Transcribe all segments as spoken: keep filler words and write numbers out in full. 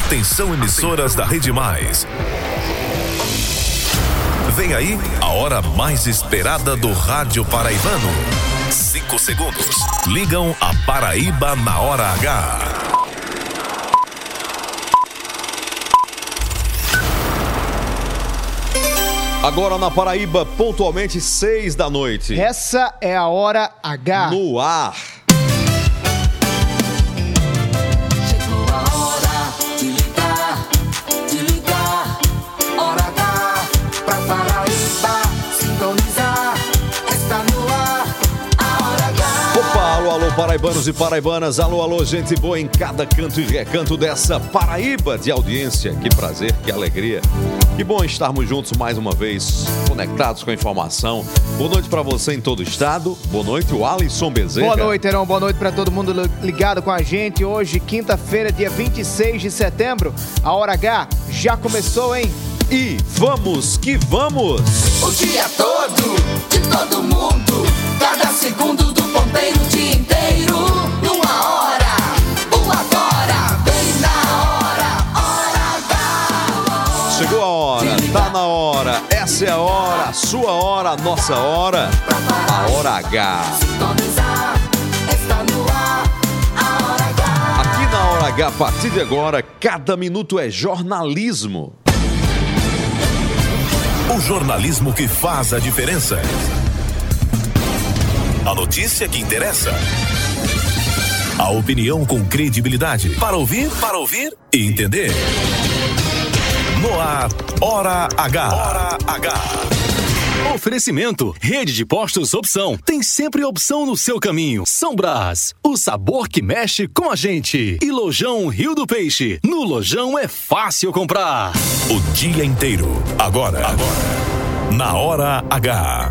Atenção, emissoras da Rede Mais. Vem aí a hora mais esperada do rádio paraibano. Cinco segundos. Ligam a Paraíba na hora H. Agora na Paraíba, pontualmente seis da noite. Essa é a hora H. No ar. Chegou a hora de ligar, de ligar. Hora H pra Paraíba sintonizar. Está no ar a hora H. Opa, alô, alô, paraibanos e paraibanas. Alô, alô, gente boa em cada canto e recanto dessa Paraíba de audiência. Que prazer, que alegria. Que bom estarmos juntos mais uma vez, conectados com a informação. Boa noite para você em todo o estado. Boa noite, o Alisson Bezerra. Boa noite, Heron. Boa noite para todo mundo ligado com a gente. Hoje, quinta-feira, dia vinte e seis de setembro. A Hora H já começou, hein? E vamos que vamos! O dia todo, de todo mundo. Cada segundo do ponteiro, o dia inteiro. Numa hora, o agora. Bem na hora, Hora H. Chegou a hora, tá na hora, essa é a hora, a sua hora, a nossa hora, a Hora H. Sintonizar, está no ar, a Hora H. Aqui na Hora H, a partir de agora, cada minuto é jornalismo. O jornalismo que faz a diferença. A notícia que interessa. A opinião com credibilidade. Para ouvir, para ouvir e entender. No ar, Hora H. Hora H. Oferecimento, Rede de Postos Opção. Tem sempre opção no seu caminho. São Brás, o sabor que mexe com a gente. E Lojão Rio do Peixe. No Lojão é fácil comprar. O dia inteiro. Agora. Agora. Na Hora H.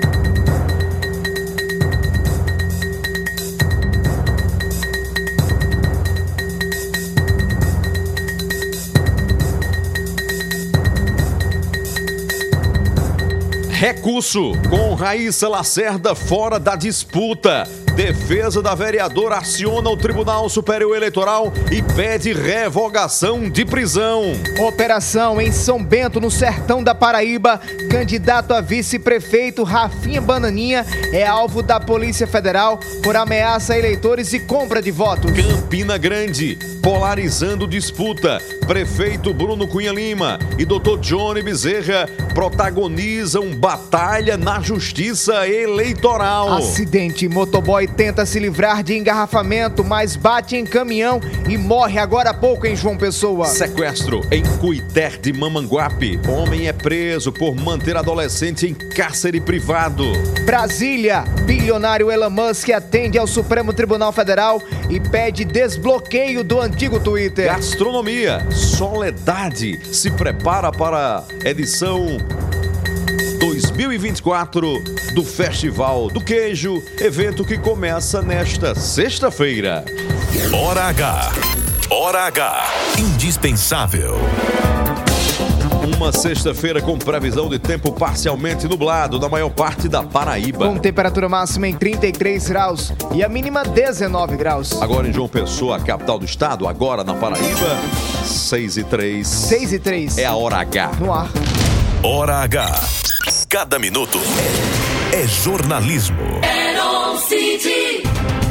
Recurso com Raíssa Lacerda fora da disputa. Defesa da vereadora aciona o Tribunal Superior Eleitoral e pede revogação de prisão. Operação em São Bento, no sertão da Paraíba. Candidato a vice-prefeito Rafinha Bananinha é alvo da Polícia Federal por ameaça a eleitores e compra de votos. Campina Grande, polarizando disputa. Prefeito Bruno Cunha Lima e doutor Johnny Bezerra protagonizam batalha na Justiça Eleitoral. Acidente, motoboy tenta se livrar de engarrafamento, mas bate em caminhão e morre agora há pouco em João Pessoa. Sequestro em Cuité de Mamanguape. Homem é preso por manter adolescente em cárcere privado. Brasília, bilionário Elon Musk atende ao Supremo Tribunal Federal e pede desbloqueio do antigo Twitter. Gastronomia, Soledade se prepara para a edição dois mil e vinte e quatro do Festival do Queijo, evento que começa nesta sexta-feira. Hora H. Hora H. Indispensável. Uma sexta-feira com previsão de tempo parcialmente nublado na maior parte da Paraíba. Com temperatura máxima em trinta e três graus e a mínima dezenove graus. Agora em João Pessoa, a capital do estado, agora na Paraíba, seis e três. seis e três. É a Hora H. No ar. Hora H. Cada minuto é jornalismo. Heron City.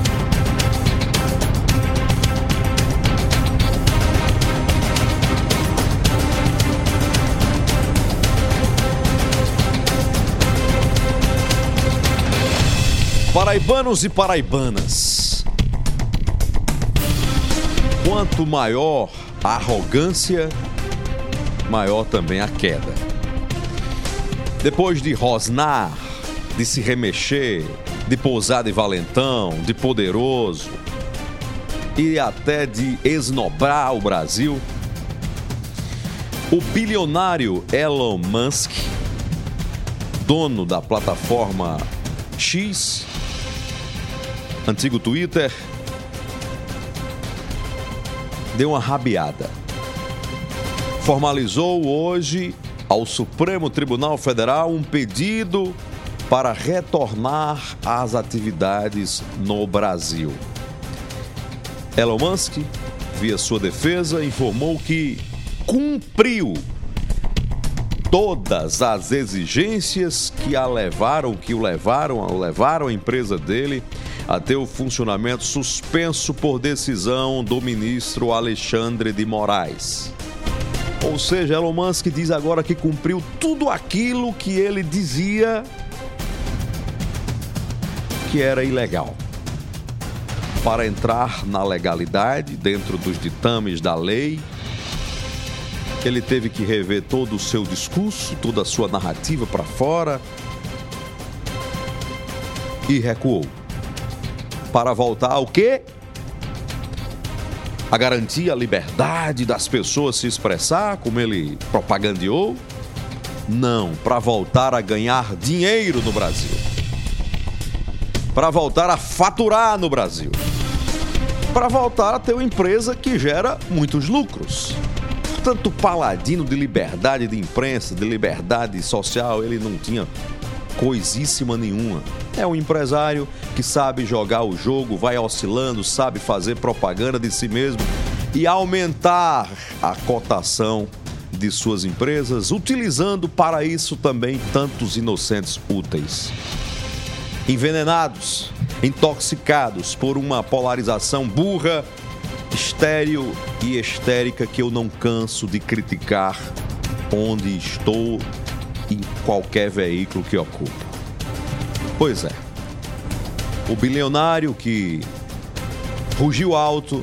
Paraibanos e paraibanas, quanto maior a arrogância, maior também a queda. Depois de rosnar, de se remexer, de pousar de valentão, de poderoso e até de esnobrar o Brasil, o bilionário Elon Musk, dono da plataforma X, antigo Twitter, deu uma rabiada. Formalizou hoje ao Supremo Tribunal Federal um pedido para retornar às atividades no Brasil. Elon Musk via sua defesa, informou que cumpriu todas as exigências que a levaram, que o levaram, levaram a empresa dele a ter o funcionamento suspenso por decisão do ministro Alexandre de Moraes. Ou seja, Elon Musk diz agora que cumpriu tudo aquilo que ele dizia que era ilegal. Para entrar na legalidade, dentro dos ditames da lei, ele teve que rever todo o seu discurso, toda a sua narrativa para fora e recuou. Para voltar ao quê? A garantir a liberdade das pessoas se expressar, como ele propagandeou? Não, para voltar a ganhar dinheiro no Brasil. Para voltar a faturar no Brasil. Para voltar a ter uma empresa que gera muitos lucros. Portanto, paladino de liberdade de imprensa, de liberdade social, ele não tinha coisíssima nenhuma. É um empresário que sabe jogar o jogo, vai oscilando, sabe fazer propaganda de si mesmo e aumentar a cotação de suas empresas, utilizando para isso também tantos inocentes úteis. Envenenados, intoxicados por uma polarização burra, estéril e histérica que eu não canso de criticar onde estou, em qualquer veículo que ocupo. Pois é, o bilionário que rugiu alto,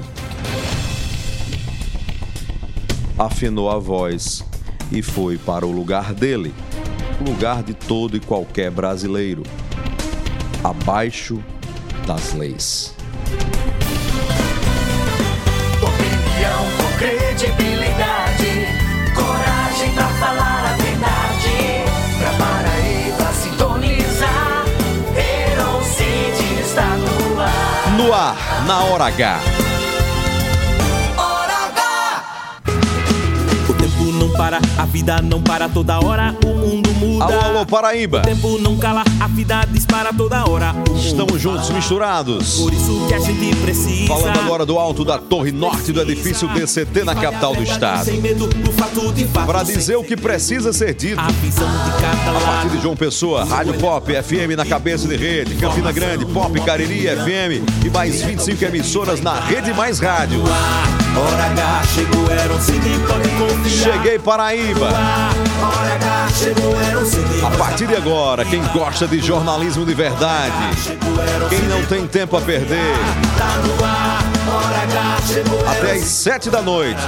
afinou a voz e foi para o lugar dele, o lugar de todo e qualquer brasileiro, abaixo das leis. Opinião com credibilidade, coragem pra falar a verdade, pra Paraíba sintonizar, Heron City está no ar. No ar, na hora H. Não para, a vida não para toda hora, o mundo muda. Alô, alô, Paraíba. O tempo não cala, a vida dispara toda hora. Estamos juntos, misturados. Por isso que a gente precisa. Falando agora do alto da Torre Norte do edifício D C T na capital do estado. Para dizer o que precisa ser dito. A visão de cada lado. A partir de João Pessoa, Rádio Pop, F M na cabeça de rede, Campina Grande, Pop, Cariri, F M e mais vinte e cinco emissoras na Rede Mais Rádio. Hora H, chegou, Heron City, pode confiar. Cheguei, Paraíba. Hora H, chegou, Heron City. A partir de agora, quem gosta de jornalismo de verdade, quem não tem tempo a perder, até às sete da noite,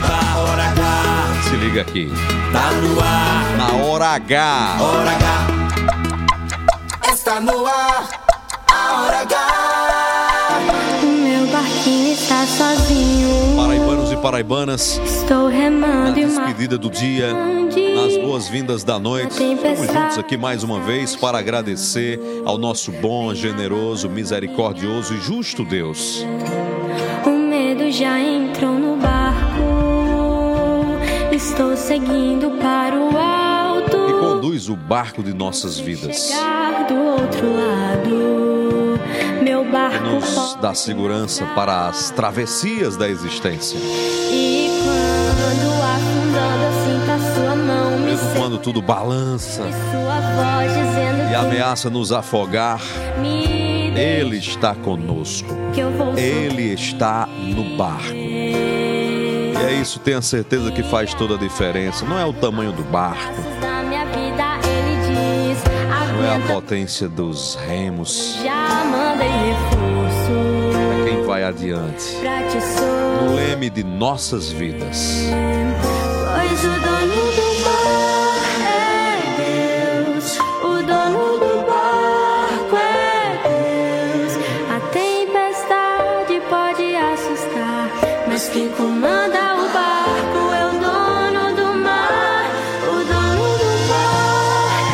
se liga aqui, na Hora H. Hora H. Está no ar, a Hora H. Meu barquinho está sozinho. Paraibanos e paraibanas, Estou remando na despedida do dia, nas boas-vindas da noite. Estamos juntos aqui mais uma vez para agradecer ao nosso bom, generoso, misericordioso e justo Deus. O medo já entrou no barco. Estou seguindo para o alto. Que conduz o barco de nossas vidas. Chegar do outro lado. Meu barco Nos dá segurança para as travessias da existência. E quando afundando eu sinto a sua mão me Mesmo quando tudo balança e sua voz dizendo e ameaça nos afogar, me Ele está conosco. que eu vou Ele está no barco. E é isso, tenha certeza que faz toda a diferença. Não é o tamanho do barco, da minha vida, ele diz. não é a Aguenta, potência dos remos, já mandei reforço. é quem vai adiante. Pra te O sou, leme de nossas vidas. pois o dono do mar é Deus. O dono do barco é Deus. A tempestade pode assustar, mas quem comanda o barco é o dono do mar. O dono do mar é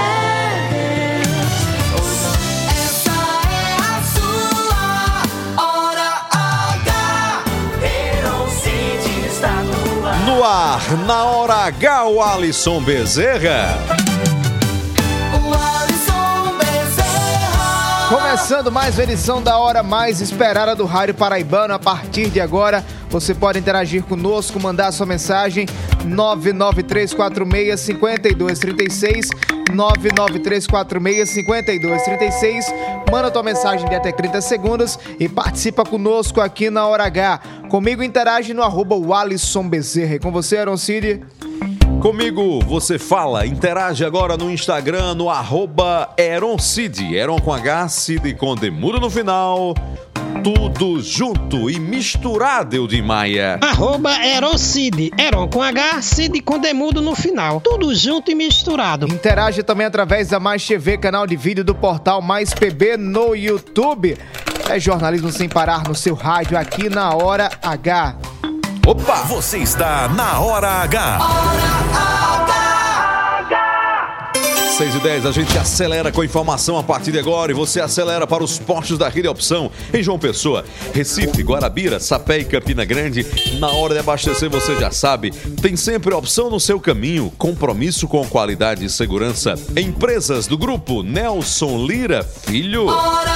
Deus. Essa é a sua Hora H. Heron City está no ar. No ar, na Hora H, o Alisson Bezerra. O Alisson Bezerra. Começando mais uma edição da hora mais esperada do Rádio Paraibano. A partir de agora, Você pode interagir conosco, mandar sua mensagem nove nove três quatro seis, cinco dois três seis, nove nove três quatro seis, cinco dois três seis. Manda tua mensagem de até trinta segundos e participa conosco aqui na Hora H. Comigo interage no arroba Alisson Bezerra. E com você, Aaron Cid? Comigo você fala, interage agora no Instagram, no arroba Aaron Cid, Aaron com H, Cid com demudo no final, tudo junto e misturado, Eudim Maia. Arroba Aaron Cid, Aaron com H, Cid com demudo no final, tudo junto e misturado. Interage também através da Mais T V, canal de vídeo do portal Mais P B no YouTube. É jornalismo sem parar no seu rádio aqui na Hora H. Opa! Você está na Hora H. seis e dez, a gente acelera com informação a partir de agora e você acelera para os postos da Rede Opção em João Pessoa, Recife, Guarabira, Sapé e Campina Grande. Na hora de abastecer, você já sabe, tem sempre opção no seu caminho, compromisso com qualidade e segurança. Empresas do grupo Nelson Lira Filho.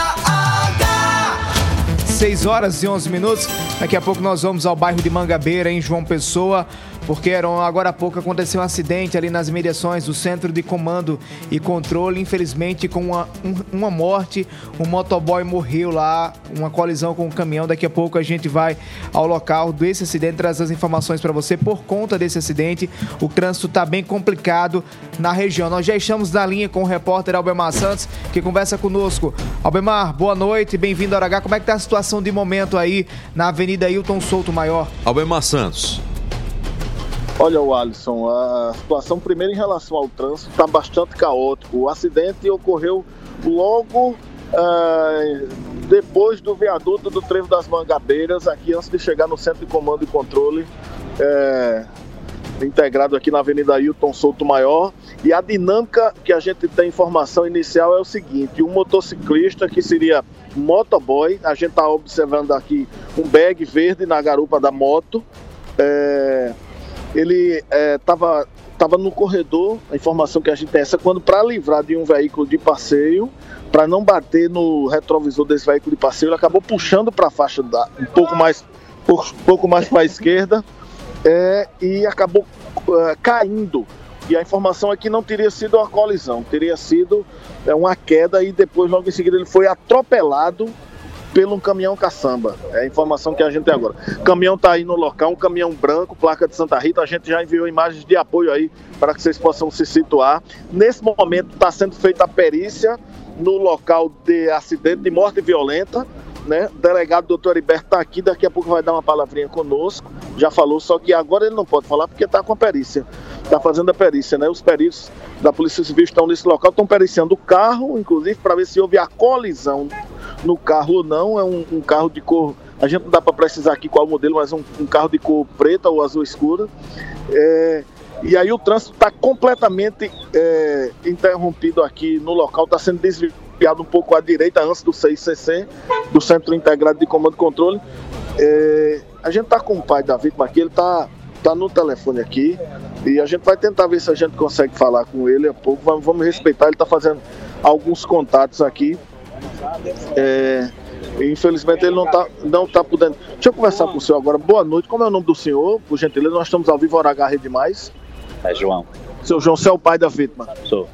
seis horas e onze minutos. Daqui a pouco nós vamos ao bairro de Mangabeira, em João Pessoa, porque agora há pouco aconteceu um acidente ali nas imediações do Centro de Comando e Controle, infelizmente com uma, um, uma morte, um motoboy morreu lá, uma colisão com um caminhão. Daqui a pouco a gente vai ao local desse acidente, trazer as informações para você. Por conta desse acidente, o trânsito está bem complicado na região. Nós já estamos na linha com o repórter Albemar Santos, que conversa conosco. Albemar, boa noite, bem-vindo ao Hora H. Como é que está a situação de momento aí na Avenida Hilton Souto Maior? Albemar Santos. Olha, o Alisson, a situação primeiro em relação ao trânsito está bastante caótico. O acidente ocorreu logo uh, depois do viaduto do Trevo das Mangabeiras, aqui antes de chegar no Centro de Comando e Controle, uh, integrado aqui na Avenida Hilton Souto Maior. E a dinâmica que a gente tem informação inicial é o seguinte: um motociclista que seria motoboy, a gente está observando aqui um bag verde na garupa da moto, uh, ele estava é, tava no corredor. A informação que a gente tem é essa, quando para livrar de um veículo de passeio, para não bater no retrovisor desse veículo de passeio, ele acabou puxando para a faixa da, um pouco mais, um pouco mais para a esquerda é, e acabou é, caindo. E a informação é que não teria sido uma colisão, teria sido é, uma queda, e depois, logo em seguida, ele foi atropelado pelo um caminhão caçamba. É a informação que a gente tem agora. O caminhão está aí no local, um caminhão branco, placa de Santa Rita. A gente já enviou imagens de apoio aí para que vocês possam se situar. Nesse momento está sendo feita a perícia no local de acidente de morte violenta, né? O delegado doutor Heriberto está aqui, daqui a pouco vai dar uma palavrinha conosco. Já falou, só que agora ele não pode falar porque está com a perícia. Está fazendo a perícia, né? Os peritos da Polícia Civil estão nesse local, estão periciando o carro, inclusive, para ver se houve a colisão no carro ou não. É um, um carro de cor, a gente não dá para precisar aqui qual o modelo, mas um, um carro de cor preta ou azul escura. É, e aí o trânsito está completamente é, interrompido aqui no local, está sendo desviado um pouco à direita antes do C I C C, do Centro Integrado de Comando e Controle. É, a gente está com o pai da vítima aqui, ele está tá no telefone aqui, e a gente vai tentar ver se a gente consegue falar com ele a pouco. Vamos, vamos respeitar, ele está fazendo alguns contatos aqui. É, infelizmente ele não está não tá podendo. Deixa eu conversar com o senhor agora. Boa noite, como é o nome do senhor, por gentileza? Nós estamos ao vivo, Hora H Rede Mais. É João. Seu João, você é o pai da vítima? Sou.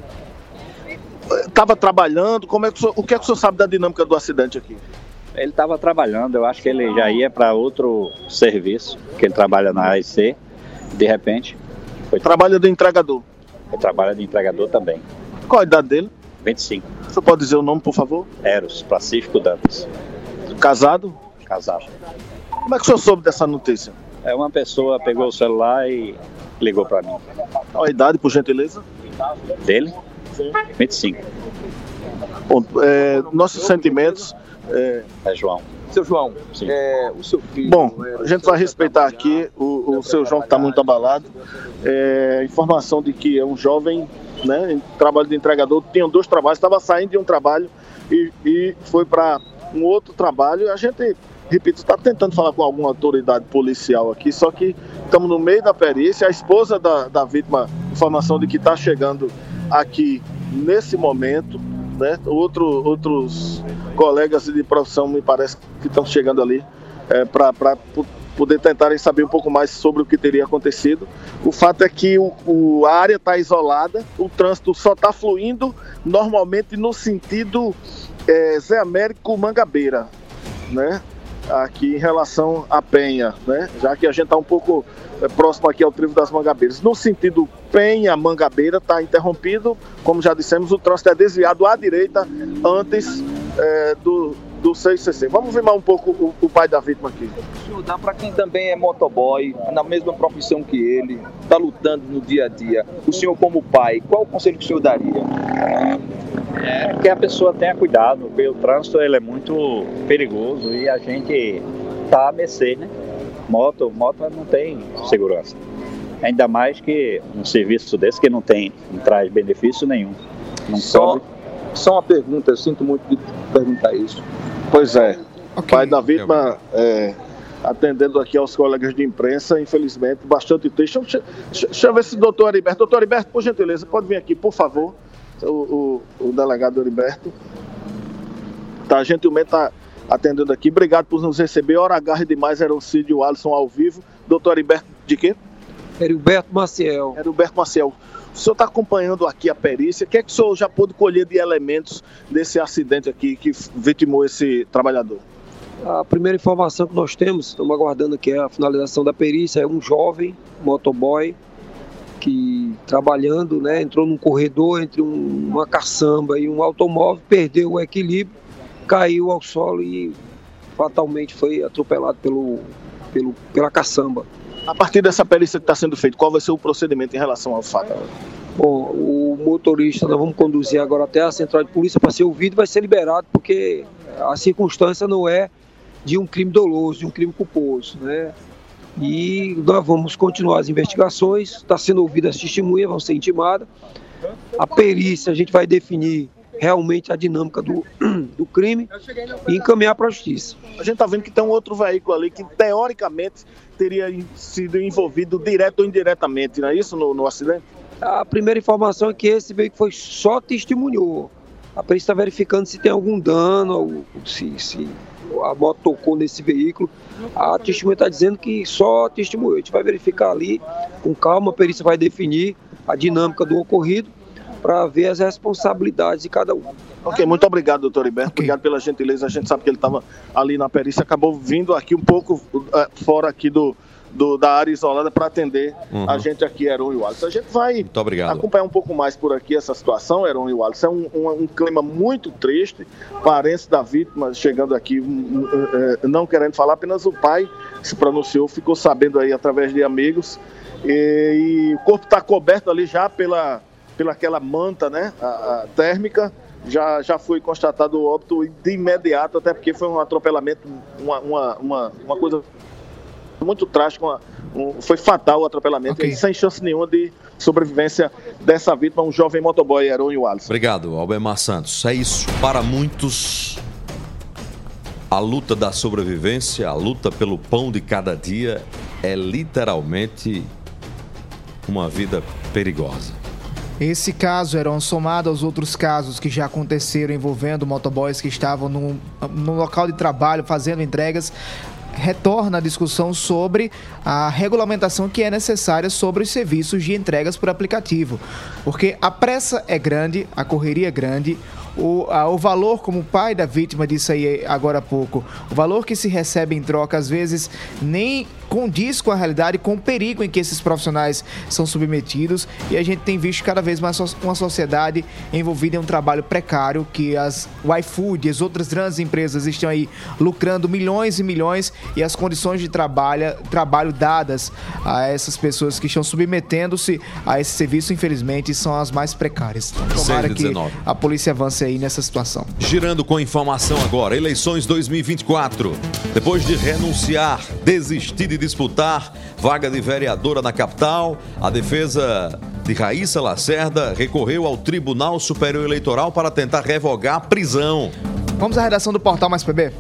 Estava trabalhando, como é que o, senhor, o que é que o senhor sabe da dinâmica do acidente aqui? Ele estava trabalhando, eu acho que ele já ia para outro serviço, que ele trabalha na A I C, de repente... Foi... Trabalha de entregador? Ele trabalha de entregador também. Qual a idade dele? vinte e cinco. O senhor pode dizer o nome, por favor? Eros, Pacífico Dantas. Casado? Casado. Como é que o senhor soube dessa notícia? É, uma pessoa pegou o celular e ligou para mim. Qual a idade, por gentileza? Dele? Sim. vinte e cinco. Bom, é, nossos sentimentos... É... é João. Seu João, Sim. É, o seu filho... Bom, a gente vai respeitar aqui o, o seu João, que está muito abalado. É, informação de que é um jovem, né, em trabalho de entregador, tinha dois trabalhos, estava saindo de um trabalho e, e foi para um outro trabalho. A gente, repito, está tentando falar com alguma autoridade policial aqui, só que estamos no meio da perícia. A esposa da, da vítima, informação de que está chegando aqui nesse momento, né? Outro, outros colegas de profissão me parece que estão chegando ali é, para poder tentarem saber um pouco mais sobre o que teria acontecido. O fato é que o, o, a área está isolada, o trânsito só está fluindo normalmente no sentido é, Zé Américo Mangabeira, né? Aqui em relação à Penha, né? Já que a gente está um pouco é, próximo aqui ao Trevo das Mangabeiras. No sentido Penha-Mangabeira está interrompido, como já dissemos, o trânsito é desviado à direita antes é, do, do seis C C. Vamos ver mais um pouco o, o pai da vítima aqui. O senhor dá para quem também é motoboy, na mesma profissão que ele, está lutando no dia a dia. O senhor como pai, qual o conselho que o senhor daria? É que a pessoa tenha cuidado, porque o trânsito ele é muito perigoso e a gente está a mercê, né? Moto, moto não tem segurança. Ainda mais que um serviço desse que não tem, não traz benefício nenhum. Não Só, cobre. só uma pergunta, eu sinto muito de perguntar isso. Pois é, o Okay. pai da vítima é, atendendo aqui aos colegas de imprensa, infelizmente, bastante triste. Deixa, deixa, deixa eu ver se o doutor Heriberto, doutor Heriberto, por gentileza, pode vir aqui, por favor. O, o, o delegado Heriberto tá, gentilmente está atendendo aqui. Obrigado por nos receber. Hora H demais, era o Cid e o Alisson ao vivo. Doutor Heriberto, de quê? Heriberto Maciel. Heriberto Maciel. O senhor está acompanhando aqui a perícia. O que é que o senhor já pôde colher de elementos desse acidente aqui que vitimou esse trabalhador? A primeira informação que nós temos, estamos aguardando aqui a finalização da perícia, é um jovem motoboy que trabalhando, né, entrou num corredor entre um, uma caçamba e um automóvel, perdeu o equilíbrio, caiu ao solo e fatalmente foi atropelado pelo, pelo, pela caçamba. A partir dessa perícia que está sendo feita, qual vai ser o procedimento em relação ao fato? Bom, o motorista nós vamos conduzir agora até a central de polícia para ser ouvido e vai ser liberado, porque a circunstância não é de um crime doloso, de um crime culposo, né? E nós vamos continuar as investigações, está sendo ouvida as testemunhas, vão ser intimadas. A perícia, a gente vai definir realmente a dinâmica do, do crime e encaminhar para a justiça. A gente está vendo que tem um outro veículo ali que, teoricamente, teria sido envolvido direto ou indiretamente, não é isso, no, no acidente? A primeira informação é que esse veículo foi só testemunhou. A perícia está verificando se tem algum dano, ou se, se a moto tocou nesse veículo. A testemunha está dizendo que só testemunhou. A gente vai verificar ali com calma, a perícia vai definir a dinâmica do ocorrido para ver as responsabilidades de cada um. Ok, muito obrigado, doutor Heriberto. Okay. Obrigado pela gentileza. A gente sabe que ele estava ali na perícia, acabou vindo aqui um pouco uh, fora aqui do, do, da área isolada para atender uhum. a gente aqui, Heron e Wallace. A gente vai acompanhar um pouco mais por aqui essa situação, Heron e Wallace. É um, um, um clima muito triste, parentes da vítima chegando aqui, um, um, não querendo falar, apenas o pai se pronunciou, ficou sabendo aí através de amigos. E, e o corpo está coberto ali já pela, pela aquela manta, né, a, a térmica. Já, já foi constatado o óbito de imediato, até porque foi um atropelamento, uma, uma, uma, uma coisa muito trágica, uma, um, foi fatal o atropelamento, okay. E sem chance nenhuma de sobrevivência dessa vítima, um jovem motoboy, Heron e Wallace. Obrigado, Albemar Santos. É isso, para muitos, a luta da sobrevivência, a luta pelo pão de cada dia é literalmente uma vida perigosa. Esse caso era somado aos outros casos que já aconteceram envolvendo motoboys que estavam no, no local de trabalho fazendo entregas. Retorna a discussão sobre a regulamentação que é necessária sobre os serviços de entregas por aplicativo. Porque a pressa é grande, a correria é grande, o, a, o valor, como o pai da vítima disse aí agora há pouco, o valor que se recebe em troca às vezes nem condiz com a realidade, com o perigo em que esses profissionais são submetidos, e a gente tem visto cada vez mais uma sociedade envolvida em um trabalho precário, que as o iFood e as outras grandes empresas estão aí lucrando milhões e milhões, e as condições de trabalho, trabalho dadas a essas pessoas que estão submetendo-se a esse serviço, infelizmente, são as mais precárias. Então, tomara que a polícia avance aí nessa situação. Girando com informação agora, eleições dois mil e vinte e quatro. Depois de renunciar, desistir de disputar vaga de vereadora na capital, a defesa de Raíssa Lacerda recorreu ao Tribunal Superior Eleitoral para tentar revogar a prisão. Vamos à redação do Portal Mais P B.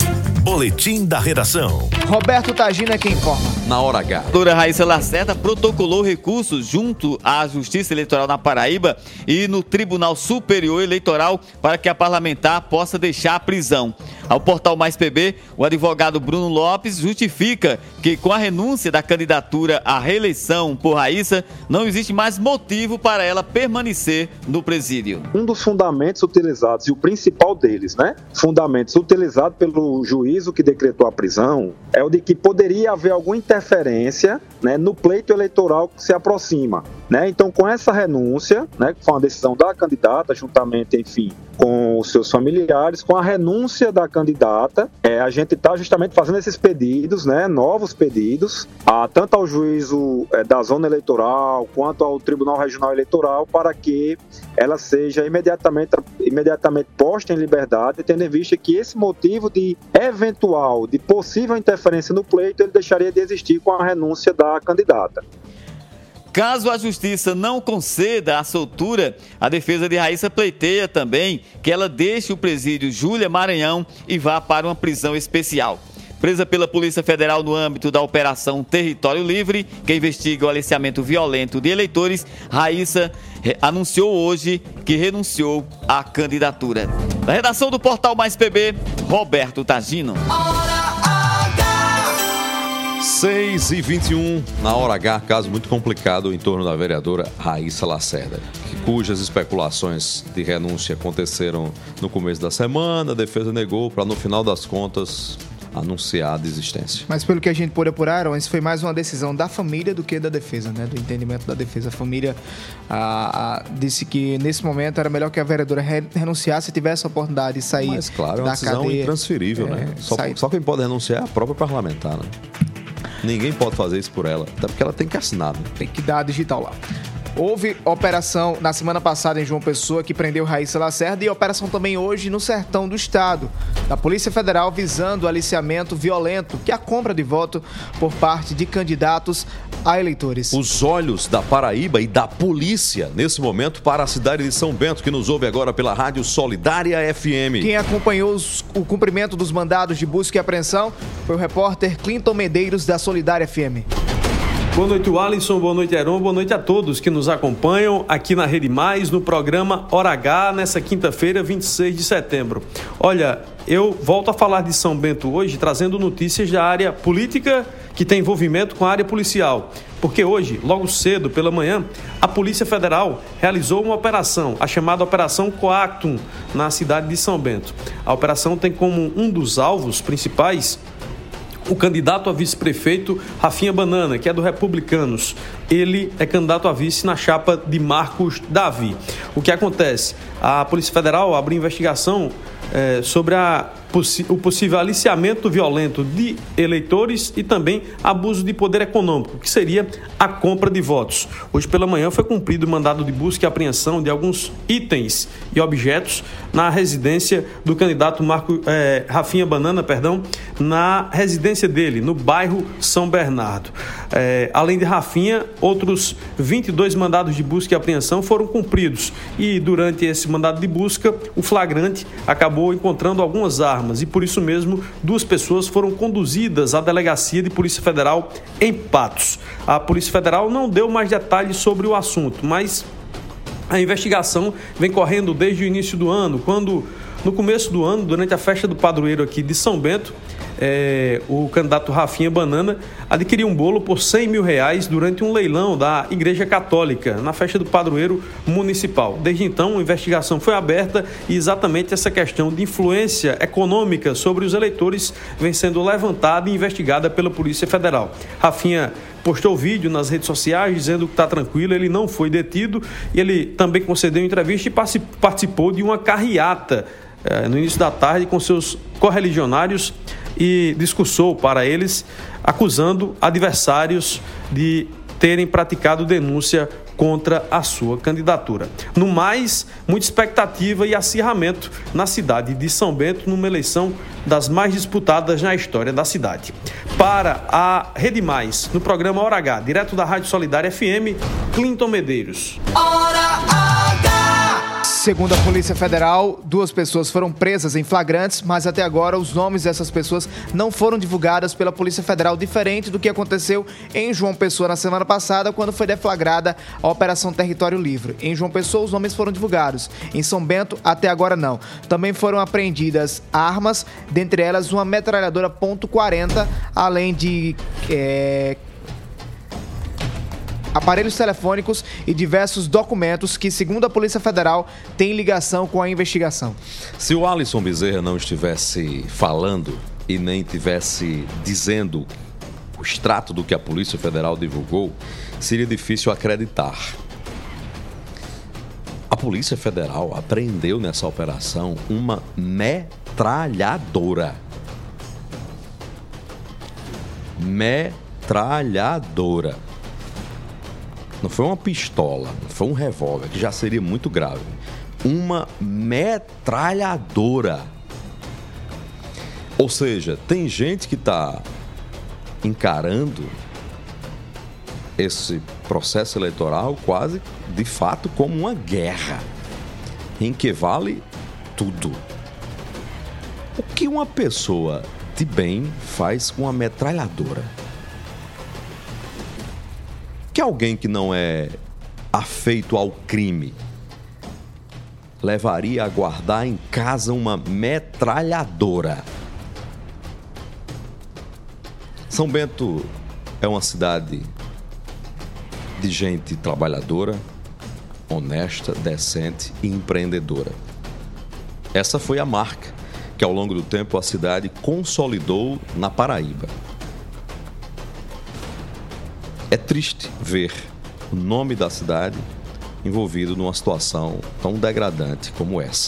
Boletim da Redação. Roberto Tagino é quem informa. Na hora H. A doutora Raíssa Lacerda protocolou recursos junto à Justiça Eleitoral na Paraíba e no Tribunal Superior Eleitoral para que a parlamentar possa deixar a prisão. Ao portal Mais P B, o advogado Bruno Lopes justifica que com a renúncia da candidatura à reeleição por Raíssa, não existe mais motivo para ela permanecer no presídio. Um dos fundamentos utilizados, e o principal deles, né? Fundamentos utilizados pelo juízo que decretou a prisão, é o de que poderia haver alguma interferência, né, no pleito eleitoral que se aproxima, né? Então, com essa renúncia, né, que foi uma decisão da candidata, juntamente, enfim, com os seus familiares, com a renúncia da candidata, é, a gente está justamente fazendo esses pedidos, né, novos pedidos, a, tanto ao juízo é, da zona eleitoral, quanto ao Tribunal Regional Eleitoral, para que ela seja imediatamente, imediatamente posta em liberdade, tendo em vista que esse motivo de eventual, de possível interferência no pleito, ele deixaria de existir com a renúncia da candidata. Caso a Justiça não conceda a soltura, a defesa de Raíssa pleiteia também que ela deixe o presídio Júlia Maranhão e vá para uma prisão especial. Presa pela Polícia Federal no âmbito da Operação Território Livre, que investiga o aliciamento violento de eleitores, Raíssa anunciou hoje que renunciou à candidatura. Da redação do Portal Mais P B, Roberto Tagino. seis e vinte e um, na hora H, caso muito complicado em torno da vereadora Raíssa Lacerda, cujas especulações de renúncia aconteceram no começo da semana. A defesa negou para, no final das contas, anunciar a desistência. Mas pelo que a gente pôde apurar, isso foi mais uma decisão da família do que da defesa, né? Do entendimento da defesa. A família a, a, disse que nesse momento era melhor que a vereadora re, renunciasse e tivesse a oportunidade de sair da cadeia. Mas claro, é uma decisão cadeia, intransferível, é, né? Só, só quem pode renunciar é a própria parlamentar, né? Ninguém pode fazer isso por ela, até porque ela tem que assinar, né? Tem que dar digital lá. Houve operação na semana passada em João Pessoa que prendeu Raíssa Lacerda e operação também hoje no sertão do estado, da Polícia Federal, visando o aliciamento violento, que é a compra de voto por parte de candidatos a eleitores. Os olhos da Paraíba e da polícia, nesse momento, para a cidade de São Bento, que nos ouve agora pela Rádio Solidária F M. Quem acompanhou os, o cumprimento dos mandados de busca e apreensão foi o repórter Clinton Medeiros, da Solidária F M. Boa noite, Alisson. Boa noite, Heron. Boa noite a todos que nos acompanham aqui na Rede Mais, no programa Hora H, nessa quinta-feira, vinte e seis de setembro. Olha, eu volto a falar de São Bento hoje, trazendo notícias da área política que tem envolvimento com a área policial. Porque hoje, logo cedo, pela manhã, a Polícia Federal realizou uma operação, a chamada Operação Coactum, na cidade de São Bento. A operação tem como um dos alvos principais o candidato a vice-prefeito Rafinha Banana, que é do Republicanos. Ele é candidato a vice na chapa de Marcos Davi. O que acontece? A Polícia Federal abriu investigação é, sobre a, o possível aliciamento violento de eleitores e também abuso de poder econômico, que seria a compra de votos. Hoje pela manhã foi cumprido o mandado de busca e apreensão de alguns itens e objetos na residência do candidato Marco, é, Rafinha Banana, perdão, na residência dele, no bairro São Bernardo. É, além de Rafinha, outros vinte e dois mandados de busca e apreensão foram cumpridos e durante esse mandado de busca, o flagrante acabou encontrando algumas armas e por isso mesmo duas pessoas foram conduzidas à delegacia de Polícia Federal em Patos. A Polícia Federal não deu mais detalhes sobre o assunto, mas a investigação vem correndo desde o início do ano, quando no começo do ano, durante a festa do padroeiro aqui de São Bento, É, o candidato Rafinha Banana adquiriu um bolo por cem mil reais durante um leilão da Igreja Católica na festa do padroeiro municipal. Desde então, a investigação foi aberta e exatamente essa questão de influência econômica sobre os eleitores vem sendo levantada e investigada pela Polícia Federal. Rafinha postou vídeo nas redes sociais dizendo que está tranquilo, ele não foi detido e ele também concedeu entrevista e participou de uma carreata eh, no início da tarde com seus correligionários e discursou para eles, acusando adversários de terem praticado denúncia contra a sua candidatura. No mais, muita expectativa e acirramento na cidade de São Bento, numa eleição das mais disputadas na história da cidade. Para a Rede Mais, no programa Hora H, direto da Rádio Solidária F M, Clinton Medeiros. Hora H! Segundo a Polícia Federal, duas pessoas foram presas em flagrantes, mas até agora os nomes dessas pessoas não foram divulgadas pela Polícia Federal, diferente do que aconteceu em João Pessoa na semana passada, quando foi deflagrada a Operação Território Livre. Em João Pessoa, os nomes foram divulgados. Em São Bento, até agora não. Também foram apreendidas armas, dentre elas uma metralhadora ponto quarenta, além de... É... aparelhos telefônicos e diversos documentos que, segundo a Polícia Federal, têm ligação com a investigação. Se o Alisson Bezerra não estivesse falando e nem estivesse dizendo o extrato do que a Polícia Federal divulgou, seria difícil acreditar. A Polícia Federal apreendeu nessa operação uma metralhadora. Metralhadora. Não foi uma pistola, não foi um revólver, que já seria muito grave. Uma metralhadora. Ou seja, tem gente que está encarando esse processo eleitoral quase, de fato, como uma guerra, em que vale tudo. O que uma pessoa de bem faz com uma metralhadora? Que alguém que não é afeito ao crime levaria a guardar em casa uma metralhadora? São Bento é uma cidade de gente trabalhadora, honesta, decente e empreendedora. Essa foi a marca que ao longo do tempo a cidade consolidou na Paraíba. É triste ver o nome da cidade envolvido numa situação tão degradante como essa.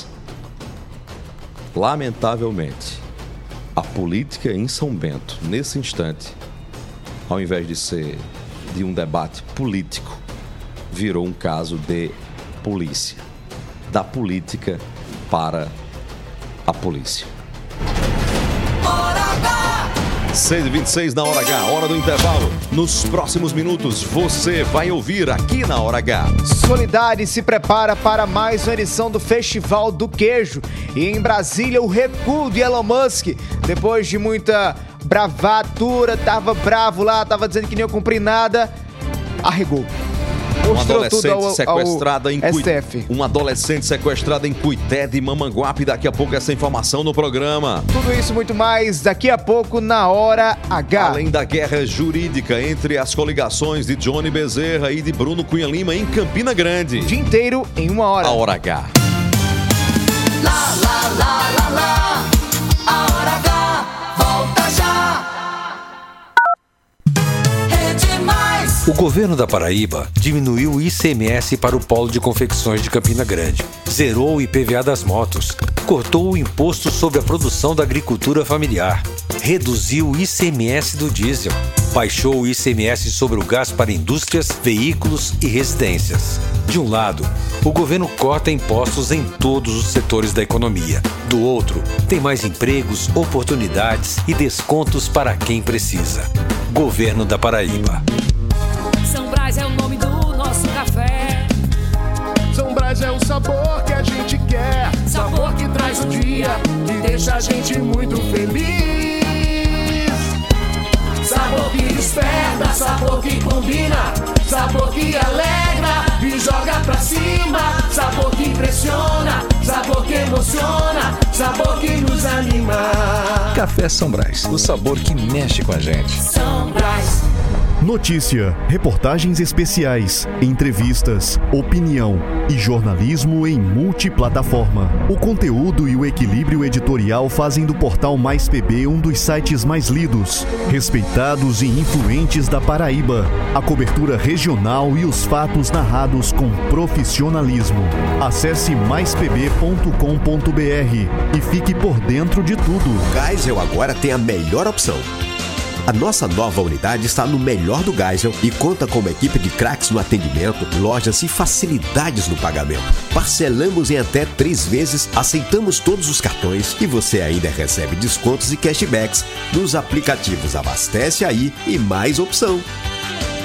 Lamentavelmente, a política em São Bento, nesse instante, ao invés de ser de um debate político, virou um caso de polícia. Da política para a polícia. seis e vinte e seis na Hora H, hora do intervalo. Nos próximos minutos, você vai ouvir aqui na Hora H. Solidade se prepara para mais uma edição do Festival do Queijo. E em Brasília, o recuo de Elon Musk, depois de muita bravatura, tava bravo lá, tava dizendo que não ia cumprir nada, arregou. Uma adolescente sequestrada em S T F. Uma adolescente sequestrada em Cuité de Mamanguape. Daqui a pouco essa informação no programa. Tudo isso muito mais daqui a pouco na Hora H. Além da guerra jurídica entre as coligações de Johnny Bezerra e de Bruno Cunha Lima em Campina Grande. Dia inteiro em uma hora. A Hora H. Lá, lá, lá, lá, lá. A Hora H volta já. O governo da Paraíba diminuiu o I C M S para o polo de confecções de Campina Grande, zerou o I P V A das motos, cortou o imposto sobre a produção da agricultura familiar, reduziu o I C M S do diesel, baixou o I C M S sobre o gás para indústrias, veículos e residências. De um lado, o governo corta impostos em todos os setores da economia. Do outro, tem mais empregos, oportunidades e descontos para quem precisa. Governo da Paraíba. São Brás é o nome do nosso café. São Brás é o sabor que a gente quer. Sabor que traz o dia, que deixa a gente muito feliz. Sabor que desperta, sabor que combina, sabor que alegra e joga pra cima. Sabor que impressiona, sabor que emociona, sabor que nos anima. Café São Brás, o sabor que mexe com a gente. São Brás. Notícia, reportagens especiais, entrevistas, opinião e jornalismo em multiplataforma. O conteúdo e o equilíbrio editorial fazem do portal Mais P B um dos sites mais lidos, respeitados e influentes da Paraíba. A cobertura regional e os fatos narrados com profissionalismo. Acesse mais p b ponto com ponto b r e fique por dentro de tudo. O Geisel agora tem a melhor opção. A nossa nova unidade está no melhor do Geisel e conta com uma equipe de craques no atendimento, lojas e facilidades no pagamento. Parcelamos em até três vezes, aceitamos todos os cartões e você ainda recebe descontos e cashbacks nos aplicativos Abastece Aí e Mais Opção.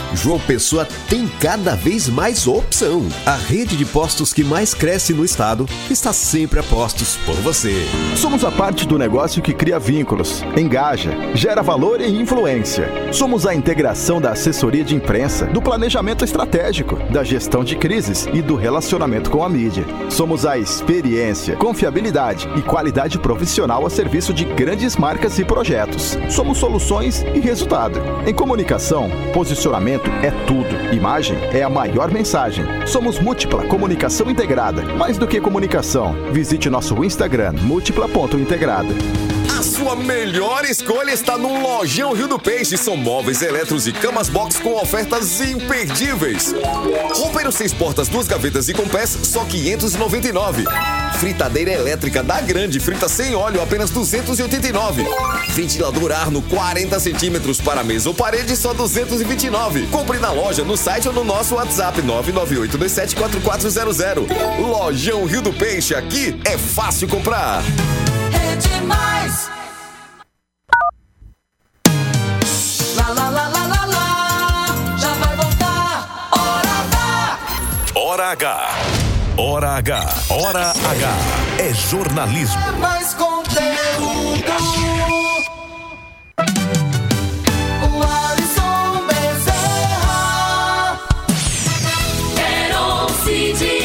João Pessoa tem cada vez mais opção. A rede de postos que mais cresce no estado está sempre a postos por você. Somos a parte do negócio que cria vínculos, engaja, gera valor e influência. Somos a integração da assessoria de imprensa, do planejamento estratégico, da gestão de crises e do relacionamento com a mídia. Somos a experiência, confiabilidade e qualidade profissional a serviço de grandes marcas e projetos. Somos soluções e resultado. Em comunicação, posicionamento é tudo. Imagem é a maior mensagem. Somos Múltipla Comunicação Integrada. Mais do que comunicação, visite nosso Instagram, múltipla ponto integrada. A sua melhor escolha está no Lojão Rio do Peixe. São móveis, eletros e camas box com ofertas imperdíveis. Roupeiro seis portas, duas gavetas e com pés, só quinhentos e noventa e nove reais. Fritadeira elétrica da Grande, frita sem óleo, apenas duzentos e oitenta e nove reais. Ventilador Arno quarenta centímetros para mesa ou parede, só duzentos e vinte e nove reais. Compre na loja, no site ou no nosso WhatsApp nove nove oito dois sete quatro quatro zero zero. Lojão Rio do Peixe, aqui é fácil comprar. É demais. Lá, lá, lá, lá, lá, lá. Já vai voltar. Hora H. Hora H. Hora H. Hora H. É jornalismo. É mais conteúdo. O Alisson Bezerra. Heron Cid.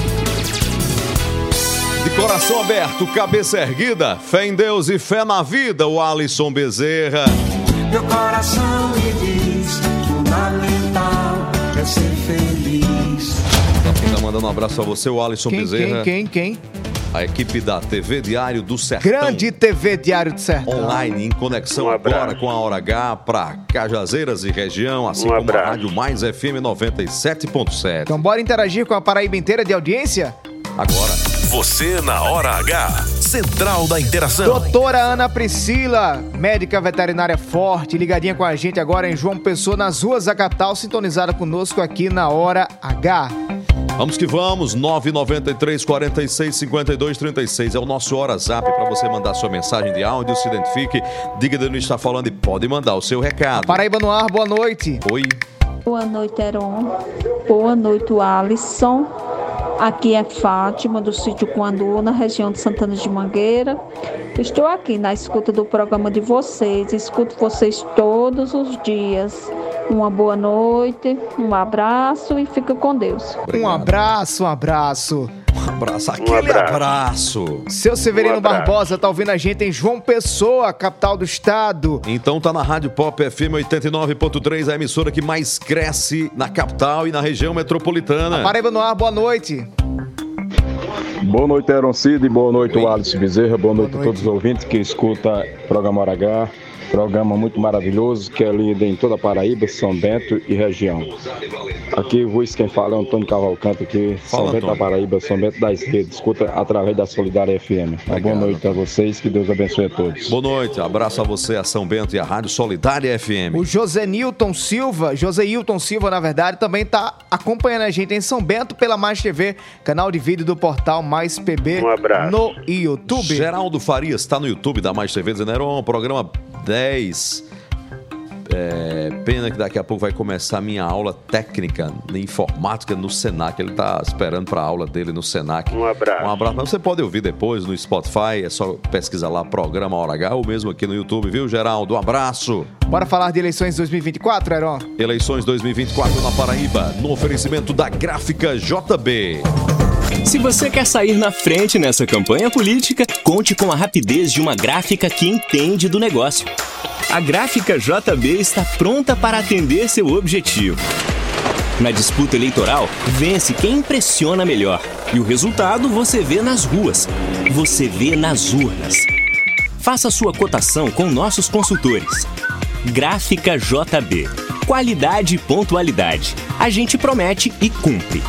De coração aberto, cabeça erguida, fé em Deus e fé na vida, o Alisson Bezerra. Meu coração me diz, fundamental é ser feliz. Tá mandando um abraço a você, o Alisson Quem, Bezerra. quem, quem, quem? A equipe da T V Diário do Sertão. Grande T V Diário do Sertão. Online, em conexão Um agora com a Hora H para Cajazeiras e região, assim Um como abraço. a Rádio Mais F M noventa e sete ponto sete. Então bora interagir com a Paraíba inteira de audiência? Agora. Você na Hora H. Central da Interação. Doutora Ana Priscila, médica veterinária forte, ligadinha com a gente agora em João Pessoa, nas ruas da capital, sintonizada conosco aqui na Hora H. Vamos que vamos, nove nove três, quarenta e seis, cinquenta e dois, trinta e seis é o nosso Hora Zap para você mandar sua mensagem de áudio, se identifique, diga de onde está falando e pode mandar o seu recado. Paraíba no ar, boa noite. Oi. Boa noite, Heron. Boa noite, Alisson. Aqui é Fátima, do sítio Quandu, na região de Santana de Mangueira. Estou aqui na escuta do programa de vocês. Escuto vocês todos os dias. Uma boa noite, um abraço e fica com Deus. Um abraço, um abraço. Um abraço, aquele abraço. abraço. Seu Severino Um abraço. Barbosa tá ouvindo a gente em João Pessoa, capital do estado. Então tá na Rádio Pop F M oitenta e nove ponto três, a emissora que mais cresce na capital e na região metropolitana. Paraíba no ar, boa noite. Boa noite, Heron Cid, boa noite, o Alisson Bezerra, boa noite, boa noite a todos os ouvintes que escutam o programa Hora H, programa muito maravilhoso que é lido em toda a Paraíba, São Bento e região. Aqui, Ruiz, quem fala é Antônio Cavalcante, aqui, Fala, São Bento Antônio. da Paraíba, São Bento das Redes, escuta através da Solidária F M. Uma boa noite a vocês, que Deus abençoe a todos. Boa noite, abraço a você, a São Bento e a Rádio Solidária F M. O José Nilton Silva, José Hilton Silva, na verdade, também tá acompanhando a gente em São Bento pela Mais T V, canal de vídeo do portal Mais P B Um abraço. no YouTube. Geraldo Farias está no YouTube da Mais T V, dizendo, era um programa dez. É, pena que daqui a pouco vai começar a minha aula técnica de informática no Senac. Ele está esperando para a aula dele no Senac. Um abraço. Um abraço. Mas você pode ouvir depois no Spotify, é só pesquisar lá, Programa Hora H, ou mesmo aqui no YouTube, viu, Geraldo? Um abraço. Bora falar de eleições dois mil e vinte e quatro, Heron? Eleições dois mil e vinte e quatro na Paraíba, no oferecimento da Gráfica J B. Se você quer sair na frente nessa campanha política, conte com a rapidez de uma gráfica que entende do negócio. A Gráfica J B está pronta para atender seu objetivo. Na disputa eleitoral, vence quem impressiona melhor. E o resultado você vê nas ruas, você vê nas urnas. Faça sua cotação com nossos consultores. Gráfica J B. Qualidade e pontualidade. A gente promete e cumpre.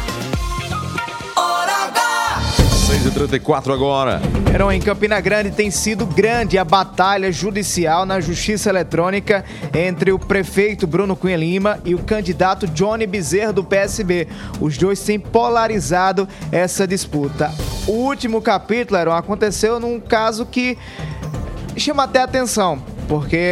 seis e trinta e quatro agora. Heron, em Campina Grande tem sido grande a batalha judicial na justiça eletrônica entre o prefeito Bruno Cunha Lima e o candidato Johnny Bezerra do P S B. Os dois têm polarizado essa disputa. O último capítulo, Heron, aconteceu num caso que chama até atenção, porque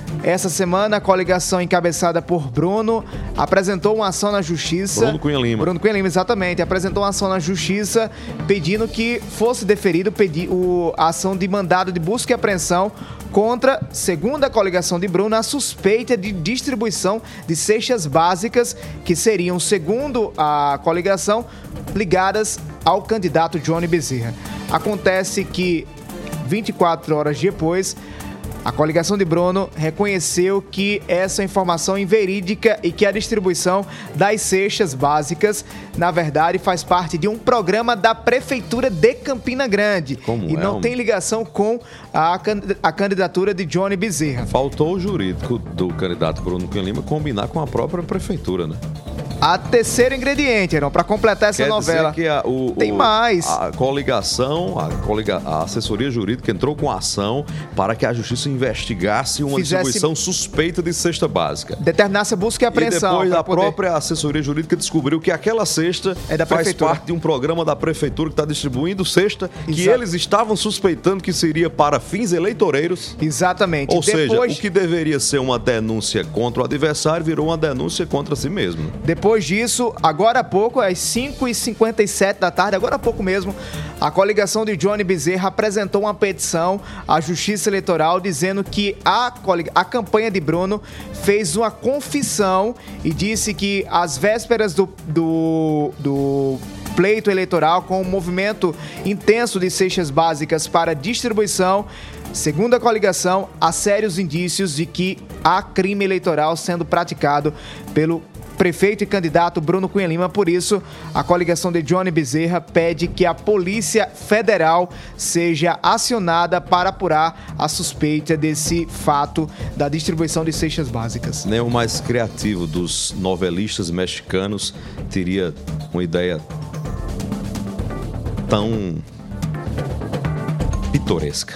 Essa semana, a coligação encabeçada por Bruno apresentou uma ação na Justiça. Bruno Cunha Lima. Bruno Cunha Lima, exatamente. Apresentou uma ação na Justiça pedindo que fosse deferido pedi, o, a ação de mandado de busca e apreensão contra, segundo a coligação de Bruno, a suspeita de distribuição de cestas básicas que seriam, segundo a coligação, ligadas ao candidato Johnny Bezerra. Acontece que vinte e quatro horas depois, a coligação de Bruno reconheceu que essa informação é inverídica e que a distribuição das cestas básicas, na verdade, faz parte de um programa da Prefeitura de Campina Grande. Como e é, não homem? tem ligação com a, a candidatura de Johnny Bezerra. Faltou o jurídico do candidato Bruno Cunha Lima combinar com a própria prefeitura, né? A terceiro ingrediente, Heron, para completar essa Quer novela. dizer que a, o, Tem o- mais. A coligação, a, coliga, a assessoria jurídica entrou com ação para que a justiça investigasse uma Fizesse- distribuição suspeita de cesta básica. Determinasse a busca e E apreensão. depois pra a poder- própria assessoria jurídica descobriu que aquela cesta É da faz prefeitura. parte de um programa da prefeitura que está distribuindo cesta que Exato. eles estavam suspeitando que seria para fins eleitoreiros. Exatamente. Ou seja, Depois- o que deveria ser uma denúncia contra o adversário virou uma denúncia contra si mesmo. Depois disso, agora há pouco, às cinco e cinquenta e sete da tarde, agora há pouco mesmo, a coligação de Johnny Bezerra apresentou uma petição à Justiça Eleitoral dizendo que a, coli- a campanha de Bruno fez uma confissão e disse que às vésperas do, do, do pleito eleitoral, com um movimento intenso de cestas básicas para distribuição, segundo a coligação, há sérios indícios de que há crime eleitoral sendo praticado pelo prefeito e candidato Bruno Cunha Lima. Por isso, a coligação de Johnny Bezerra pede que a Polícia Federal seja acionada para apurar a suspeita desse fato da distribuição de cestas básicas. Nem o mais criativo dos novelistas mexicanos teria uma ideia tão pitoresca.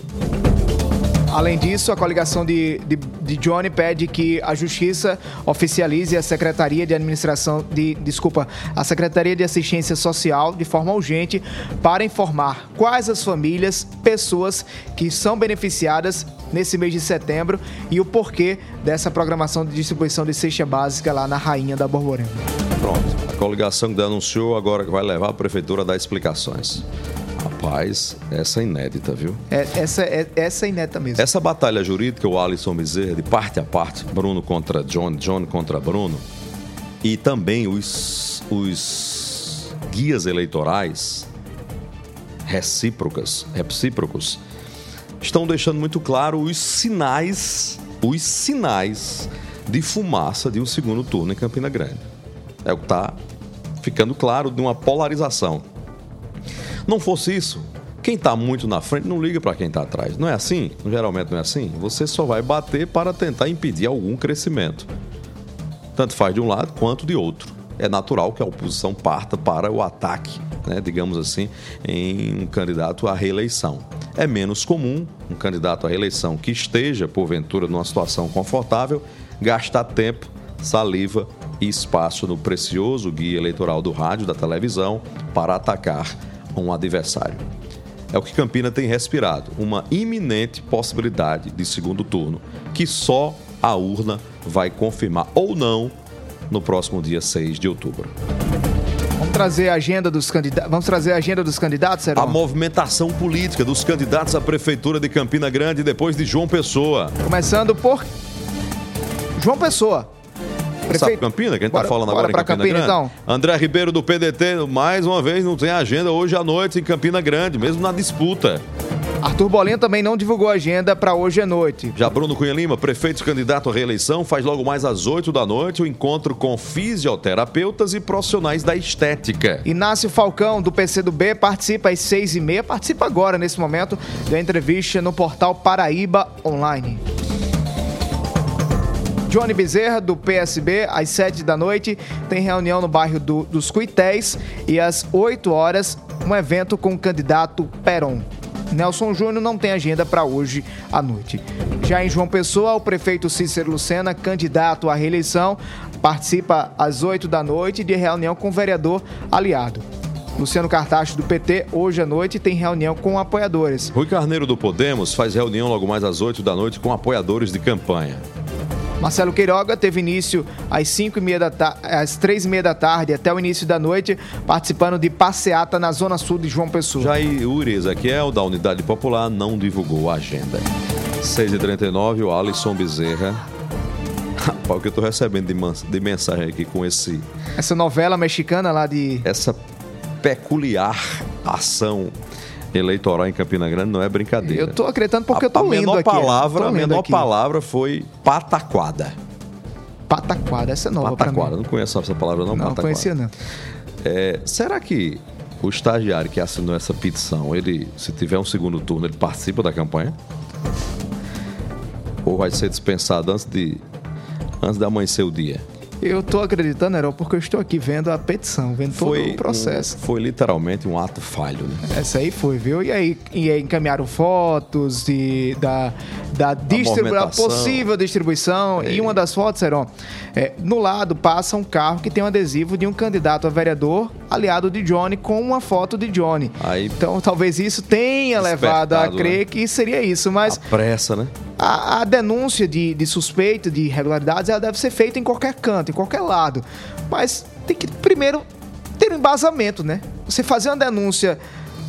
Além disso, a coligação de, de, de Johnny pede que a Justiça oficialize a Secretaria de Administração de, desculpa, a Secretaria de Assistência Social de forma urgente para informar quais as famílias, pessoas que são beneficiadas nesse mês de setembro e o porquê dessa programação de distribuição de cesta básica lá na Rainha da Borborema. Pronto, a coligação que denunciou agora que vai levar a prefeitura a dar explicações. Rapaz, essa é inédita, viu? É, essa, é, essa é inédita mesmo. Essa batalha jurídica, o Alisson Bezerra, de parte a parte, Bruno contra John, John contra Bruno, e também os, os guias eleitorais recíprocas, recíprocos, estão deixando muito claro os sinais, os sinais de fumaça de um segundo turno em Campina Grande. É o que está ficando claro de uma polarização. Não fosse isso, quem está muito na frente não liga para quem está atrás. Não é assim? Geralmente não é assim. Você só vai bater para tentar impedir algum crescimento. Tanto faz de um lado quanto de outro. É natural que a oposição parta para o ataque, né, digamos assim, em um candidato à reeleição. É menos comum um candidato à reeleição que esteja, porventura, numa situação confortável, gastar tempo, saliva e espaço no precioso guia eleitoral do rádio, da televisão, para atacar um adversário. É o que Campina tem respirado, uma iminente possibilidade de segundo turno, que só a urna vai confirmar ou não no próximo dia seis de outubro. Vamos trazer a agenda dos candidatos, vamos trazer a agenda dos candidatos, Serão? A movimentação política dos candidatos à prefeitura de Campina Grande depois de João Pessoa. Começando por João Pessoa. Sabe Campina, que a gente Bora- está falando bora agora em pra Campina, Campina, Grande? então. André Ribeiro do P D T, mais uma vez, não tem agenda hoje à noite em Campina Grande, mesmo na disputa. Arthur Bolinha também não divulgou a agenda para hoje à noite. Já Bruno Cunha Lima, prefeito candidato à reeleição, faz logo mais às oito da noite o encontro com fisioterapeutas e profissionais da estética. Inácio Falcão, do P C do B, participa às seis e meia, participa agora, nesse momento, da entrevista no portal Paraíba Online. Johnny Bezerra, do P S B, às sete da noite, tem reunião no bairro do, dos Cuitéis e às oito horas, um evento com o candidato Peron. Nelson Júnior não tem agenda para hoje à noite. Já em João Pessoa, o prefeito Cícero Lucena, candidato à reeleição, participa às oito da noite de reunião com o vereador aliado. Luciano Cartacho, do P T, hoje à noite tem reunião com apoiadores. Rui Carneiro, do Podemos, faz reunião logo mais às oito da noite com apoiadores de campanha. Marcelo Queiroga teve início às, cinco e meia da ta- às três e meia da tarde até o início da noite, participando de passeata na Zona Sul de João Pessoa. Jair Uri Ezequiel, da Unidade Popular, não divulgou a agenda. seis e trinta e nove, o Alisson Bezerra. Rapaz, o que eu tô recebendo de, man- de mensagem aqui com esse... Essa novela mexicana lá de... Essa peculiar ação eleitoral em Campina Grande não é brincadeira. Eu tô acreditando porque a, eu tô a lendo menor aqui. Palavra, tô a lendo menor aqui. palavra foi pataquada. Pataquada, essa é nova pra Pataquada, mim. não conheço essa palavra não, Não, pataquada. conhecia não. É, será que o estagiário que assinou essa petição, ele, se tiver um segundo turno, ele participa da campanha? Ou vai ser dispensado antes de, antes de amanhecer o dia? Eu tô acreditando, Herói, porque eu estou aqui vendo a petição, vendo todo Foi o processo. um- foi literalmente um ato falho, né? Essa aí foi, viu? E aí, e aí encaminharam fotos de, da, da, distribu- da movimentação. possível distribuição. E uma das fotos, Heron, é, no lado passa um carro que tem um adesivo de um candidato a vereador aliado de Johnny com uma foto de Johnny. Aí, então talvez isso tenha levado a despertado, crer né? que seria isso, mas Pressa, né? a, a denúncia de, de suspeita de irregularidades ela deve ser feita em qualquer canto, em qualquer lado. Mas tem que primeiro ter um embasamento, né? Você fazer uma denúncia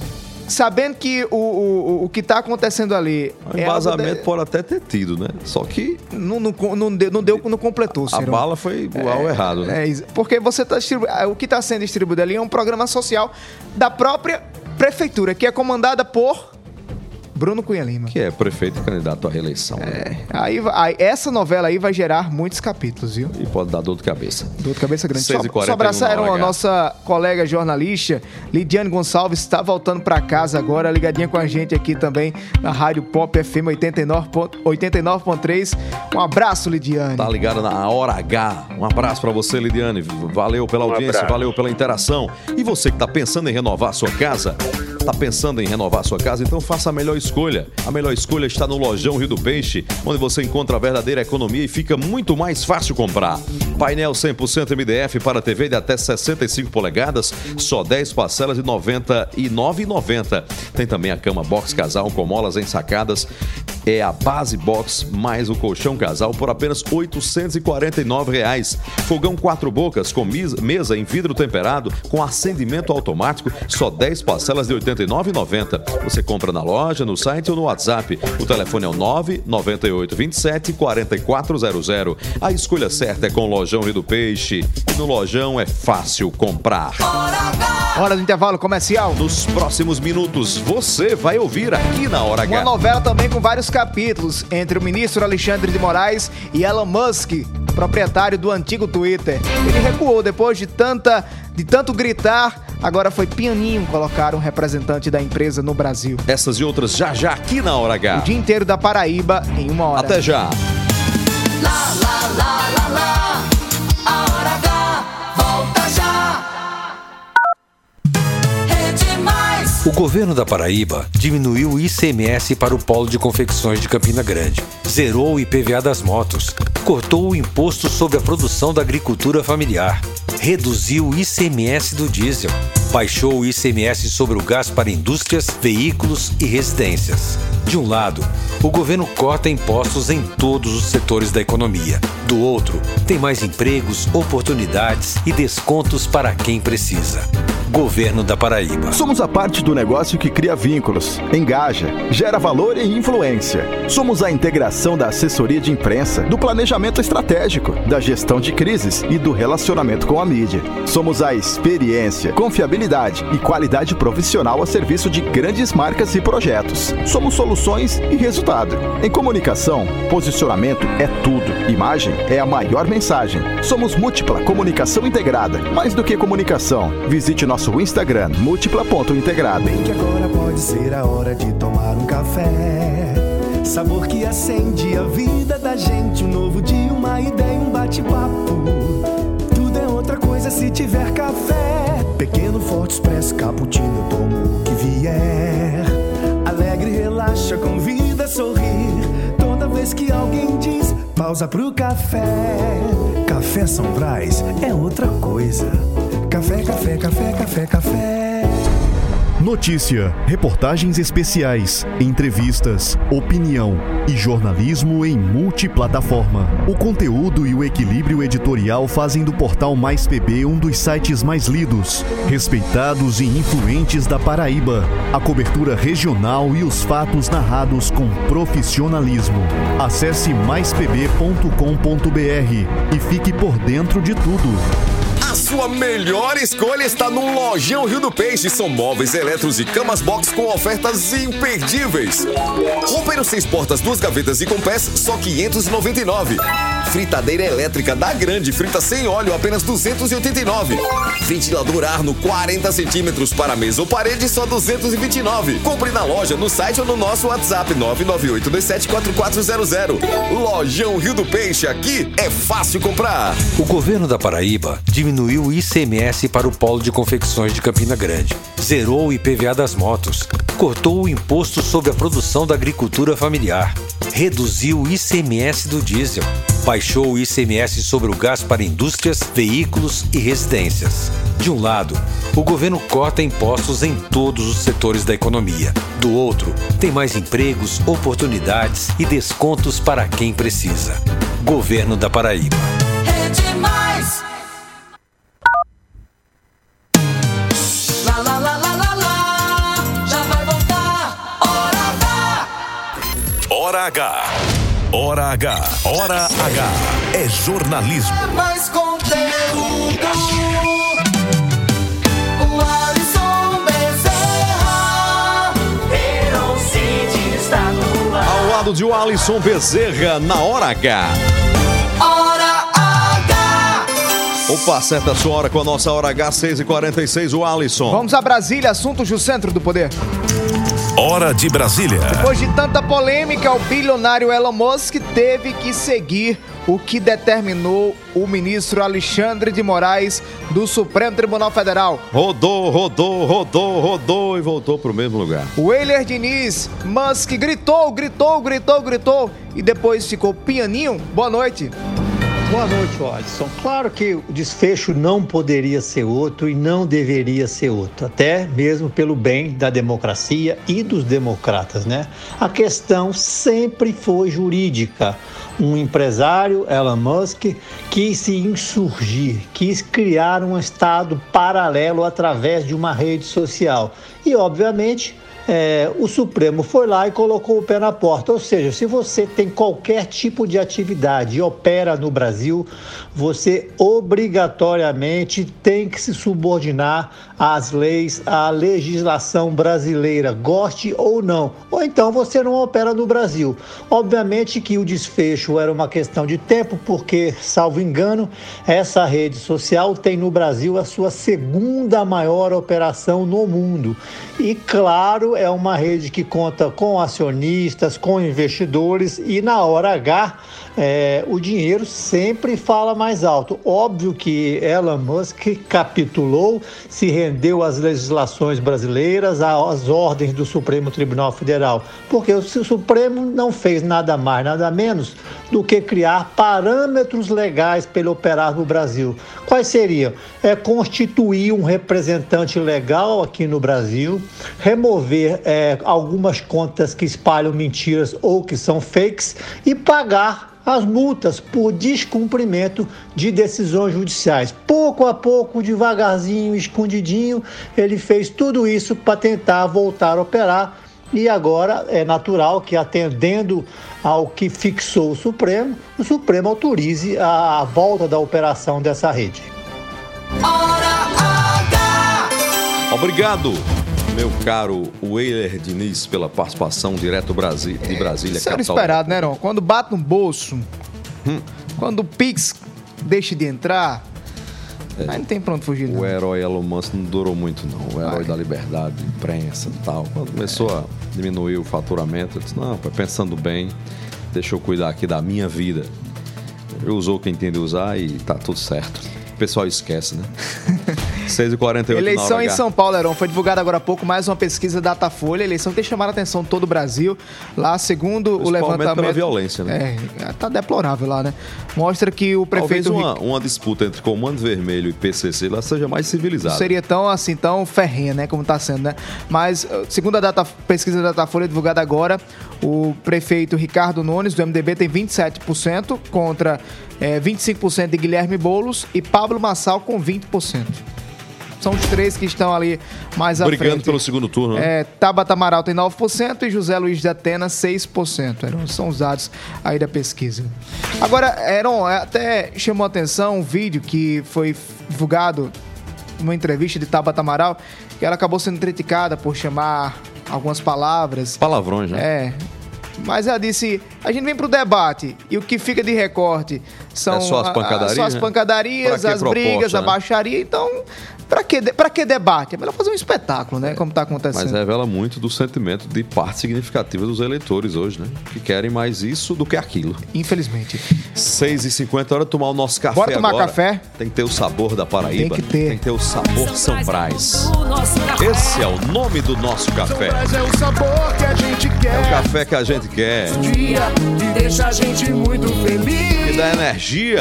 sabendo que o, o, o que está acontecendo ali... O é embasamento algo de- pode até ter tido, né? Só que Não, não, não deu, não, deu, não completou, a Ciro. bala foi igual ao errado, né? É, isso. Porque você tá distribu... o que está sendo distribuído ali é um programa social da própria prefeitura, que é comandada por Bruno Cunha Lima. Que é prefeito e candidato à reeleição. né? Aí, aí, essa novela aí vai gerar muitos capítulos, viu? E pode dar dor de cabeça. Dor de cabeça grande. seis e Só, quarenta e um só abraçaram na hora a H. nossa colega jornalista, Lidiane Gonçalves, está voltando para casa agora, ligadinha com a gente aqui também na Rádio Pop F M oitenta e nove ponto três. Um abraço, Lidiane. Tá ligado na Hora H. Um abraço pra você, Lidiane. Valeu pela Um audiência, abraço. valeu pela interação. E você que tá pensando em renovar a sua casa, tá pensando em renovar a sua casa, então faça a melhor escolha. A melhor escolha está no Lojão Rio do Peixe, onde você encontra a verdadeira economia e fica muito mais fácil comprar. Painel cem por cento M D F para T V de até sessenta e cinco polegadas, só dez parcelas de noventa e nove reais e noventa centavos. Tem também a cama box casal com molas ensacadas. É a base box mais o colchão casal por apenas oitocentos e quarenta e nove reais. Fogão quatro bocas com mis- mesa em vidro temperado com acendimento automático, só dez parcelas de oitenta e nove reais e noventa centavos. Você compra na loja, no site ou no WhatsApp. O telefone é o nove nove oito dois sete quatro quatro zero zero. A escolha certa é com o Lojão Rio do Peixe. E no Lojão é fácil comprar. Hora do intervalo comercial. Nos próximos minutos, você vai ouvir aqui na Hora H. Uma novela também com vários capítulos entre o ministro Alexandre de Moraes e Elon Musk, proprietário do antigo Twitter. Ele recuou depois de, tanta, de tanto gritar, agora foi pianinho colocar um representante da empresa no Brasil. Essas e outras já já aqui na Hora H. O dia inteiro da Paraíba em uma hora. Até já. Lá, lá, lá, lá, lá. A Hora H volta já. Rede Mais. O governo da Paraíba diminuiu o I C M S para o polo de confecções de Campina Grande, zerou o I P V A das motos, cortou o imposto sobre a produção da agricultura familiar, reduziu o I C M S do diesel, baixou o I C M S sobre o gás para indústrias, veículos e residências. De um lado, o governo corta impostos em todos os setores da economia. Do outro, tem mais empregos, oportunidades e descontos para quem precisa. Governo da Paraíba. Somos a parte do negócio que cria vínculos, engaja, gera valor e influência. Somos a integração da assessoria de imprensa, do planejamento estratégico, da gestão de crises e do relacionamento com a mídia. Somos a experiência, confiabilidade e qualidade profissional a serviço de grandes marcas e projetos. Somos soluções e resultado. Em comunicação, posicionamento é tudo. Imagem é a maior mensagem. Somos Múltipla Comunicação Integrada. Mais do que comunicação, visite nosso Instagram, múltipla ponto integrada. Bem que agora pode ser a hora de tomar um café. Sabor que acende a vida da gente. Um novo dia, uma ideia, um bate-papo. Tudo é outra coisa se tiver café. Pequeno, forte, expresso, cappuccino, eu tomo o que vier. Alegre, relaxa, convida a sorrir. Toda vez que alguém diz, pausa pro café. Café São Brás é outra coisa. Café, café, café, café, café. Notícia, reportagens especiais, entrevistas, opinião e jornalismo em multiplataforma. O conteúdo e o equilíbrio editorial fazem do portal Mais P B um dos sites mais lidos, respeitados e influentes da Paraíba. A cobertura regional e os fatos narrados com profissionalismo. Acesse mais p b ponto com ponto b r e fique por dentro de tudo. A sua melhor escolha está no Lojão Rio do Peixe. São móveis eletros e camas box com ofertas imperdíveis. Roupeiro seis portas, duas gavetas e com pés, só quinhentos e noventa e nove. Fritadeira elétrica da Grande, frita sem óleo, apenas duzentos e oitenta e nove. Ventilador Arno, quarenta centímetros para mesa ou parede, só duzentos e vinte e nove. Compre na loja, no site ou no nosso WhatsApp nove nove oito dois sete quatro quatro zero zero. Lojão Rio do Peixe, aqui é fácil comprar. O governo da Paraíba diminuiu o I C M S para o polo de confecções de Campina Grande, zerou o I P V A das motos, cortou o imposto sobre a produção da agricultura familiar, reduziu o I C M S do diesel, baixou o I C M S sobre o gás para indústrias, veículos e residências. De um lado, o governo corta impostos em todos os setores da economia. Do outro, tem mais empregos, oportunidades e descontos para quem precisa. Governo da Paraíba. É demais. Lá, lá, lá, lá, lá, lá. Já vai voltar. Hora H. Hora H. Hora H. Hora H. É jornalismo. É mais conteúdo. O Alisson Bezerra. Verão City está no ar. Ao lado de o Alisson Bezerra, na Hora H. Hora H. Opa, acerta a sua hora com a nossa Hora H, seis e quarenta e seis, o Alisson. Vamos a Brasília, assuntos do centro do poder. Hora de Brasília. Depois de tanta polêmica, o bilionário Elon Musk teve que seguir o que determinou o ministro Alexandre de Moraes do Supremo Tribunal Federal. Rodou, rodou, rodou, rodou e voltou para o mesmo lugar. O Weiler Diniz, Musk gritou, gritou, gritou, gritou e depois ficou pianinho. Boa noite. Boa noite, Alisson. Claro que o desfecho não poderia ser outro e não deveria ser outro, até mesmo pelo bem da democracia e dos democratas, né? A questão sempre foi jurídica. Um empresário, Elon Musk, quis se insurgir, quis criar um estado paralelo através de uma rede social. E, obviamente, É, o Supremo foi lá e colocou o pé na porta. Ou seja, se você tem qualquer tipo de atividade e opera no Brasil, você obrigatoriamente tem que se subordinar às leis, à legislação brasileira, goste ou não. Ou então você não opera no Brasil. Obviamente que o desfecho era uma questão de tempo, porque, salvo engano, essa rede social tem no Brasil a sua segunda maior operação no mundo. E, claro, é uma rede que conta com acionistas, com investidores e na hora H é, o dinheiro sempre fala mais alto. Óbvio que Elon Musk capitulou, se rendeu às legislações brasileiras, às ordens do Supremo Tribunal Federal, porque o Supremo não fez nada mais, nada menos do que criar parâmetros legais para ele operar no Brasil. Quais seriam? É constituir um representante legal aqui no Brasil, remover é, algumas contas que espalham mentiras ou que são fakes e pagar as multas por descumprimento de decisões judiciais. Pouco a pouco, devagarzinho, escondidinho, ele fez tudo isso para tentar voltar a operar. E agora é natural que, atendendo ao que fixou o Supremo, o Supremo autorize a volta da operação dessa rede. Obrigado, meu caro Weiler Diniz, pela participação direto Brasi- de Brasília. Isso era capital. esperado, né, Heron? Quando bate no bolso, hum. quando o Pix deixa de entrar, É, aí não tem pra onde fugir, não. O herói Elon Musk não durou muito, não. O herói Ai. da liberdade, imprensa e tal. Quando começou a diminuir o faturamento, eu disse, não, pensando bem, deixa eu cuidar aqui da minha vida. Ele usou quem tem de usar e tá tudo certo. O pessoal esquece, né? seis e quarenta e oito. Eleição em São Paulo, Heron, foi divulgada agora há pouco mais uma pesquisa Datafolha, eleição que tem chamado a atenção de todo o Brasil. Lá, segundo o levantamento... pela violência, né? É, tá deplorável lá, né? Mostra que o prefeito... Talvez uma, uma disputa entre Comando Vermelho e P C C lá seja mais civilizada. Não seria tão assim, tão ferrenha, né, como tá sendo, né? Mas, segundo a data, pesquisa Datafolha divulgada agora, o prefeito Ricardo Nunes, do M D B, tem vinte e sete por cento contra é, vinte e cinco por cento de Guilherme Boulos e Pablo Massal com vinte por cento. São os três que estão ali mais à frente. Brigando pelo segundo turno, né? É, Tabata Amaral tem nove por cento e José Luiz de Atena seis por cento. Heron, são os dados aí da pesquisa. Agora, Heron, até chamou a atenção um vídeo que foi divulgado numa entrevista de Tabata Amaral, que ela acabou sendo criticada por chamar algumas palavras. Palavrões, né? É. Mas ela disse, a gente vem pro debate e o que fica de recorte são é só as pancadarias, a, só as, pancadarias, as brigas, né? A baixaria. Então, pra que, pra que debate? É melhor fazer um espetáculo, né? Como tá acontecendo. Mas revela muito do sentimento de parte significativa dos eleitores hoje, né? Que querem mais isso do que aquilo. Infelizmente. seis e cinquenta, hora de tomar o nosso café. Bora tomar agora. Café? Tem que ter o sabor da Paraíba. Tem que ter. Tem que ter o sabor São Brás. Esse é o nome do nosso café. É o sabor que a gente quer. É o café que a gente quer. Dia que deixa a gente muito feliz. Que dá energia.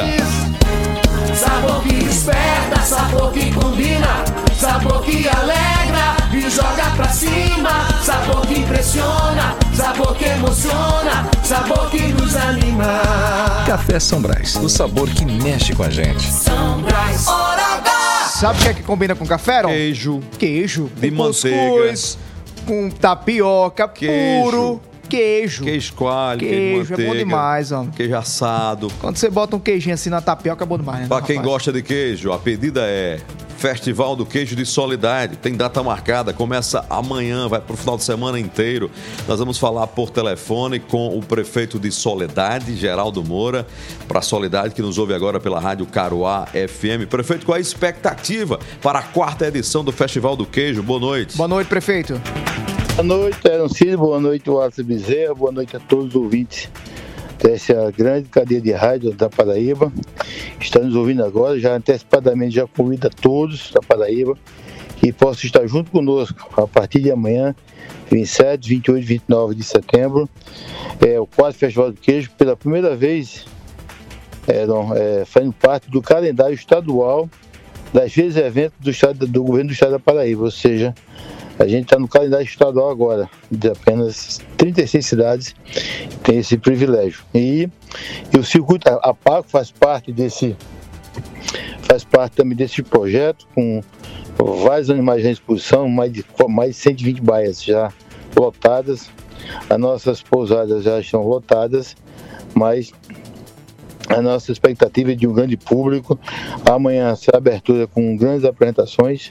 Sabor que desperta, sabor que combina, sabor que alegra e joga pra cima, sabor que impressiona, sabor que emociona, sabor que nos anima. Café São Brás, o sabor que mexe com a gente. São Brás, hora H. Sabe o que é que combina com café, Heron? Queijo. Queijo. De com manteiga. Cuscuz, com tapioca, Queijo. puro. Queijo. Queijo coalho, queijo, Queijo, manteiga, é bom demais, homem. Queijo assado. Quando você bota um queijinho assim na tapioca, é bom demais, né? Pra quem rapaz? gosta de queijo, a pedida é Festival do Queijo de Soledade. Tem data marcada, começa amanhã, vai pro final de semana inteiro. Nós vamos falar por telefone com o prefeito de Soledade, Geraldo Moura, para Soledade, que nos ouve agora pela Rádio Caruá F M. Prefeito, qual é a expectativa para a quarta edição do Festival do Queijo? Boa noite. Boa noite, prefeito. Boa noite, Heroncídio. Boa noite, Wallace Bezerra. Boa noite a todos os ouvintes dessa grande cadeia de rádio da Paraíba. Está nos ouvindo agora. Já antecipadamente já convido a todos da Paraíba que possam estar junto conosco a partir de amanhã, vinte e sete, vinte e oito e vinte e nove de setembro. É o quarto Festival do Queijo, pela primeira vez, é, não, é, fazendo parte do calendário estadual das vezes eventos do, estado, do governo do estado da Paraíba, ou seja, a gente está no calendário estadual agora, de apenas trinta e seis cidades tem esse privilégio. E, e o circuito, a Paco faz parte desse, faz parte também desse projeto, com vários animais à exposição, mais de, mais de cento e vinte baias já lotadas. As nossas pousadas já estão lotadas, mas a nossa expectativa é de um grande público. Amanhã será abertura com grandes apresentações,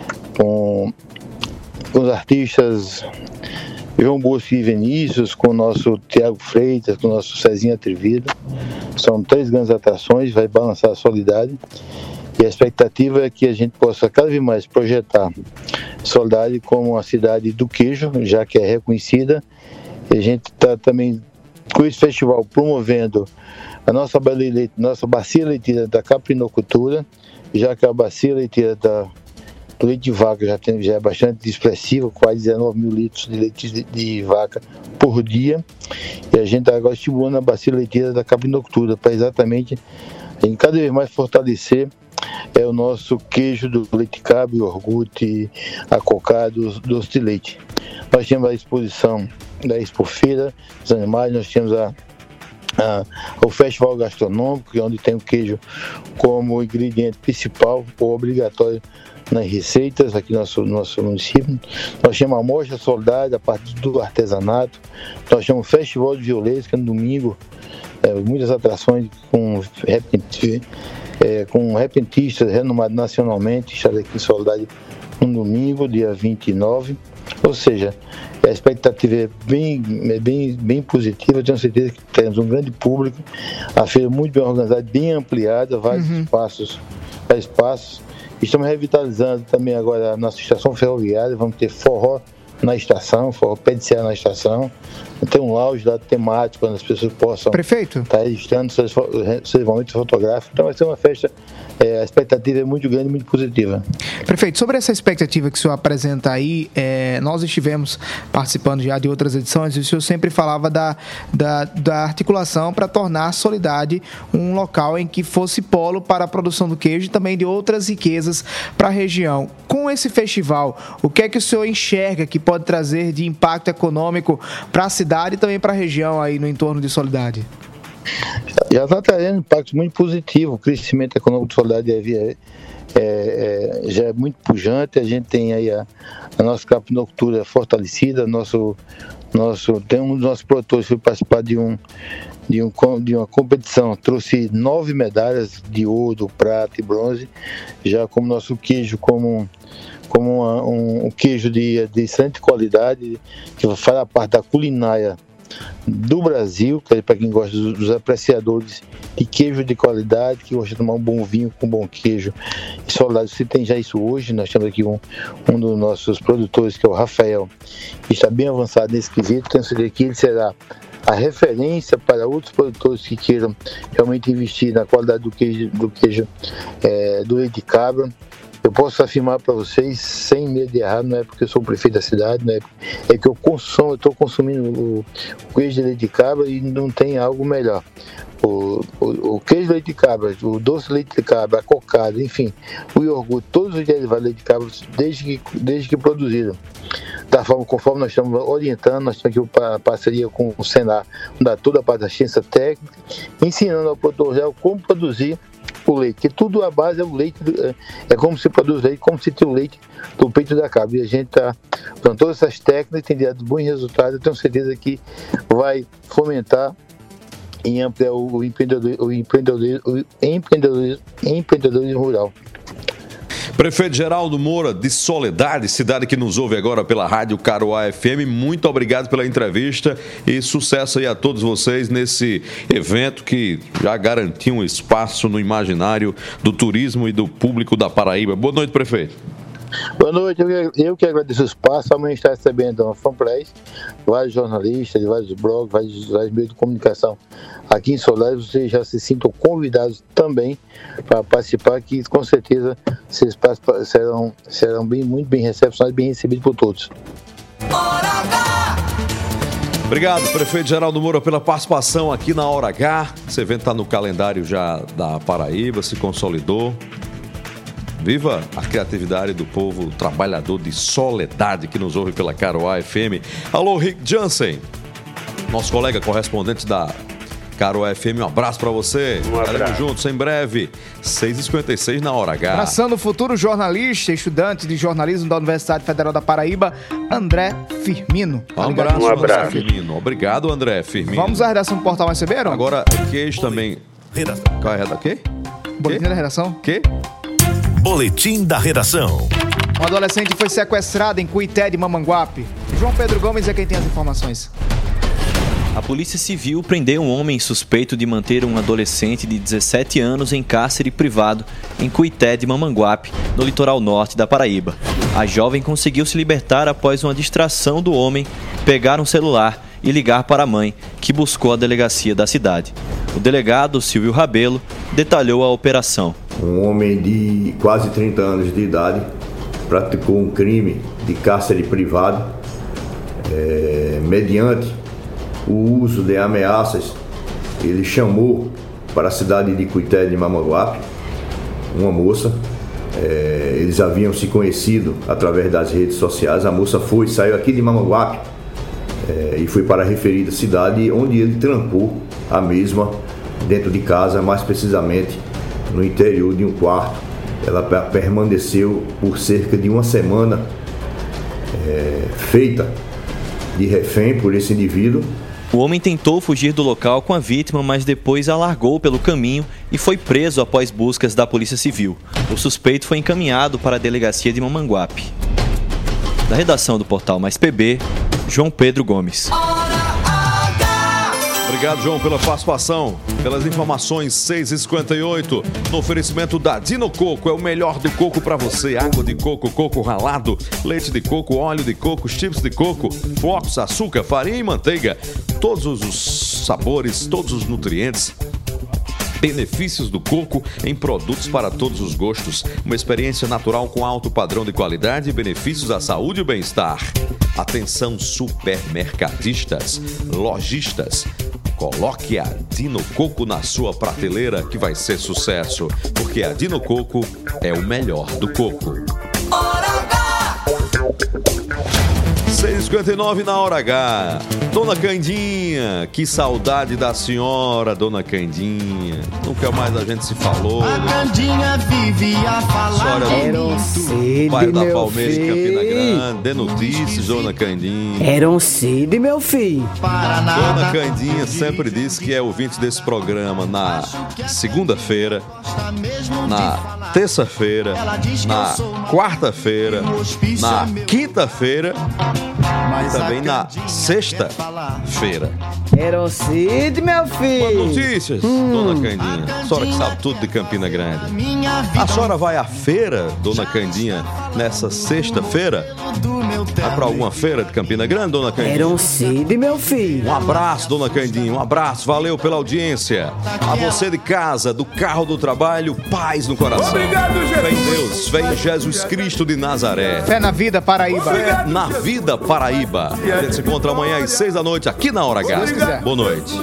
com com os artistas João Bosco e Vinícius, com o nosso Tiago Freitas, com o nosso Cezinha Atrevido. São três grandes atrações, vai balançar a Soledade. E a expectativa é que a gente possa cada vez mais projetar Soledade como uma cidade do queijo, já que é reconhecida. E a gente está também, com esse festival, promovendo a nossa, nossa bacia leiteira da caprinocultura, já que a bacia leiteira da O leite de vaca já, tem, já é bastante expressivo, quase dezenove mil litros de leite de, de vaca por dia. E a gente está agora estimulando a bacia leiteira da caprinocultura para exatamente a gente cada vez mais fortalecer é, o nosso queijo do leite cabra, iogurte, a cocada, doce de leite. Nós temos a exposição da Expofeira dos Animais, nós temos a Ah, o Festival Gastronômico, onde tem o queijo como ingrediente principal ou obrigatório nas receitas aqui no nosso, nosso município. Nós temos a Mostra Soledade, a parte do artesanato. Nós temos o Festival de Violência, que é no domingo, é, muitas atrações com, repent, é, com repentistas renomados nacionalmente, está aqui em Soledade no domingo, dia vinte e nove. Ou seja, a expectativa é bem, é bem, bem positiva. Eu tenho certeza que temos um grande público, a feira muito bem organizada, bem ampliada, vários uhum. espaços, vários espaços. Estamos revitalizando também agora a nossa estação ferroviária, vamos ter forró na estação, forró pé de serra na estação. Tem um lounge lá temático, onde as pessoas possam Prefeito. estar registrando seus, seus momentos fotográficos. Então vai ser uma festa é, a expectativa é muito grande e muito positiva. Prefeito, sobre essa expectativa que o senhor apresenta aí, é, nós estivemos participando já de outras edições e o senhor sempre falava da, da, da articulação para tornar a Soledade um local em que fosse polo para a produção do queijo e também de outras riquezas para a região. Com esse festival, o que é que o senhor enxerga que pode trazer de impacto econômico para a cidade e também para a região aí no entorno de Soledade? Já está trazendo impacto muito positivo. O crescimento econômico de Soledade é, é, é, já é muito pujante. A gente tem aí a, a nossa capinocultura fortalecida. Nosso, nosso, tem um dos nossos produtores que foi participar de, um, de, um, de uma competição, trouxe nove medalhas de ouro, prata e bronze, já como nosso queijo, como, como uma, um, um queijo de, de excelente qualidade, que faz parte da culinária do Brasil, que é para quem gosta dos, dos apreciadores de queijo de qualidade, que gosta de tomar um bom vinho com um bom queijo. E Soledade, você tem já isso hoje. Nós temos aqui um, um dos nossos produtores, que é o Rafael, que está bem avançado nesse quesito. Tenho certeza que ele será a referência para outros produtores que queiram realmente investir na qualidade do queijo, do, queijo é, do leite de cabra. Eu posso afirmar para vocês, sem medo de errar, não é porque eu sou o prefeito da cidade, não é, é que eu consumo, eu estou consumindo o, o queijo de leite de cabra e não tem algo melhor. O, o, o queijo de leite de cabra, o doce de leite de cabra, a cocada, enfim, o iogurte, todos os derivados de leite de cabra, desde que, desde que produziram. Da forma conforme nós estamos orientando, nós estamos aqui em parceria com o Senar, da toda a parte da ciência técnica, ensinando ao produtor rural como produzir o leite, que tudo a base é o leite, é como se produz leite, como se tem o leite do peito da cabra. E a gente está usando todas essas técnicas, tem dado bons resultados. Eu tenho certeza que vai fomentar e ampliar o empreendedorismo, o empreendedorismo, o empreendedorismo, empreendedorismo rural. Prefeito Geraldo Moura, de Soledade, cidade que nos ouve agora pela Rádio Caruá F M, muito obrigado pela entrevista e sucesso aí a todos vocês nesse evento que já garantiu um espaço no imaginário do turismo e do público da Paraíba. Boa noite, prefeito. Boa noite, eu que agradeço o espaço. Amanhã está recebendo uma fanpress, vários jornalistas, vários blogs, vários, vários meios de comunicação aqui em Soledade. Vocês já se sintam convidados também para participar, que com certeza esses espaços serão, serão bem, muito bem recepcionados e bem recebidos por todos. Obrigado, prefeito Geraldo Moura, pela participação aqui na Hora H. Esse evento está no calendário já da Paraíba, se consolidou. Viva a criatividade do povo trabalhador de Soledade que nos ouve pela Caruá F M. Alô, Rick Jansen, nosso colega correspondente da Caruá F M, um abraço para você. Um abraço. Estaremos juntos em breve, seis e cinquenta e seis na Hora H. Abraçando o futuro jornalista, estudante de jornalismo da Universidade Federal da Paraíba, André Firmino. Um abraço, um abraço. André Firmino. Obrigado, André Firmino. Vamos à redação do Portal Mais Receberam? Agora, queijo também. Qual é a redação? Quê? Boletim da redação? Quê? Boletim da redação. Um adolescente foi sequestrado em Cuité de Mamanguape. João Pedro Gomes é quem tem as informações. A Polícia Civil prendeu um homem suspeito de manter um adolescente de dezessete anos em cárcere privado em Cuité de Mamanguape, no litoral norte da Paraíba. A jovem conseguiu se libertar após uma distração do homem pegar um celular e ligar para a mãe, que buscou a delegacia da cidade. O delegado, Silvio Rabelo, detalhou a operação. Um homem de quase trinta anos de idade praticou um crime de cárcere privado é, mediante o uso de ameaças. Ele chamou para a cidade de Cuité de Mamanguape uma moça. É, eles haviam se conhecido através das redes sociais. A moça foi, saiu aqui de Mamanguape é, e foi para a referida cidade, onde ele trancou a mesma dentro de casa, mais precisamente no interior de um quarto. Ela permaneceu por cerca de uma semana é, feita de refém por esse indivíduo. O homem tentou fugir do local com a vítima, mas depois a largou pelo caminho e foi preso após buscas da Polícia Civil. O suspeito foi encaminhado para a delegacia de Mamanguape. Da redação do Portal Mais P B, João Pedro Gomes. Obrigado, João, pela participação, pelas informações. Seis e cinquenta e oito, no oferecimento da Dino Coco, é o melhor do coco para você. Água de coco, coco ralado, leite de coco, óleo de coco, chips de coco, flocos, açúcar, farinha e manteiga. Todos os sabores, todos os nutrientes Benefícios do coco em produtos para todos os gostos. Uma experiência natural com alto padrão de qualidade e benefícios à saúde e bem-estar. Atenção supermercadistas, lojistas. Coloque a Dino Coco na sua prateleira que vai ser sucesso, porque a Dino Coco é o melhor do coco. seis e cinquenta e nove na hora H. Dona Candinha, que saudade da senhora, Dona Candinha. Nunca mais a gente se falou. A Candinha vive a falar muito. Bairro da Palmeiras em Campina Grande. Dê notícias, Dona Candinha. Era um Cid, meu filho. Dona Candinha sempre disse que é ouvinte desse programa na segunda-feira, na terça-feira, na quarta-feira, na quinta-feira e também na sexta-feira. Era um Cid, meu filho. Boas notícias, hum. Dona Candinha. A senhora que sabe tudo de Campina Grande. A senhora vai à feira, Dona Candinha, nessa sexta-feira? Vai pra alguma feira de Campina Grande, Dona Candinha? Era um Cid, meu filho. Um abraço, Dona Candinha. Um abraço. Valeu pela audiência. A você de casa, do carro do trabalho, paz no coração. Obrigado, Jesus. Vem Deus, vem Jesus Cristo de Nazaré. Fé na vida, Paraíba. Fé na vida, Paraíba. A gente se encontra amanhã às seis da noite aqui na Hora H. Boa noite.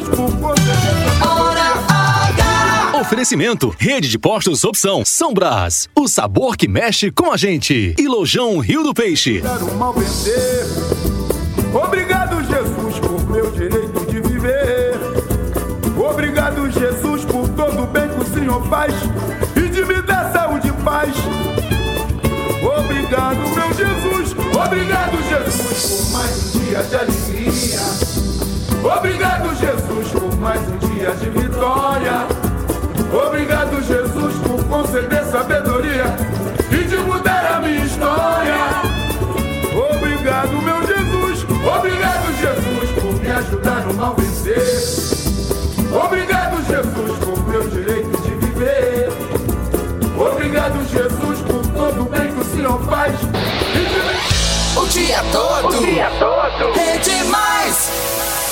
Oferecimento, Rede de Postos Opção, São Brás, o sabor que mexe com a gente. E Lojão Rio do Peixe. Obrigado, Jesus, por meu direito de viver. Obrigado, Jesus, por todo o bem que o Senhor faz e de me dar saúde e paz. Obrigado, meu Jesus. Obrigado, Jesus, por mais um dia de alegria. Obrigado, Jesus, por mais um dia de vitória. Obrigado, Jesus, por conceder sabedoria e de mudar a minha história. Obrigado, meu Jesus. Obrigado, Jesus, por me ajudar no mal vencer. Obrigado, Jesus, por meu direito de viver. Obrigado, Jesus, por todo o bem que o Senhor faz. O dia todo. O dia todo. Rede Mais.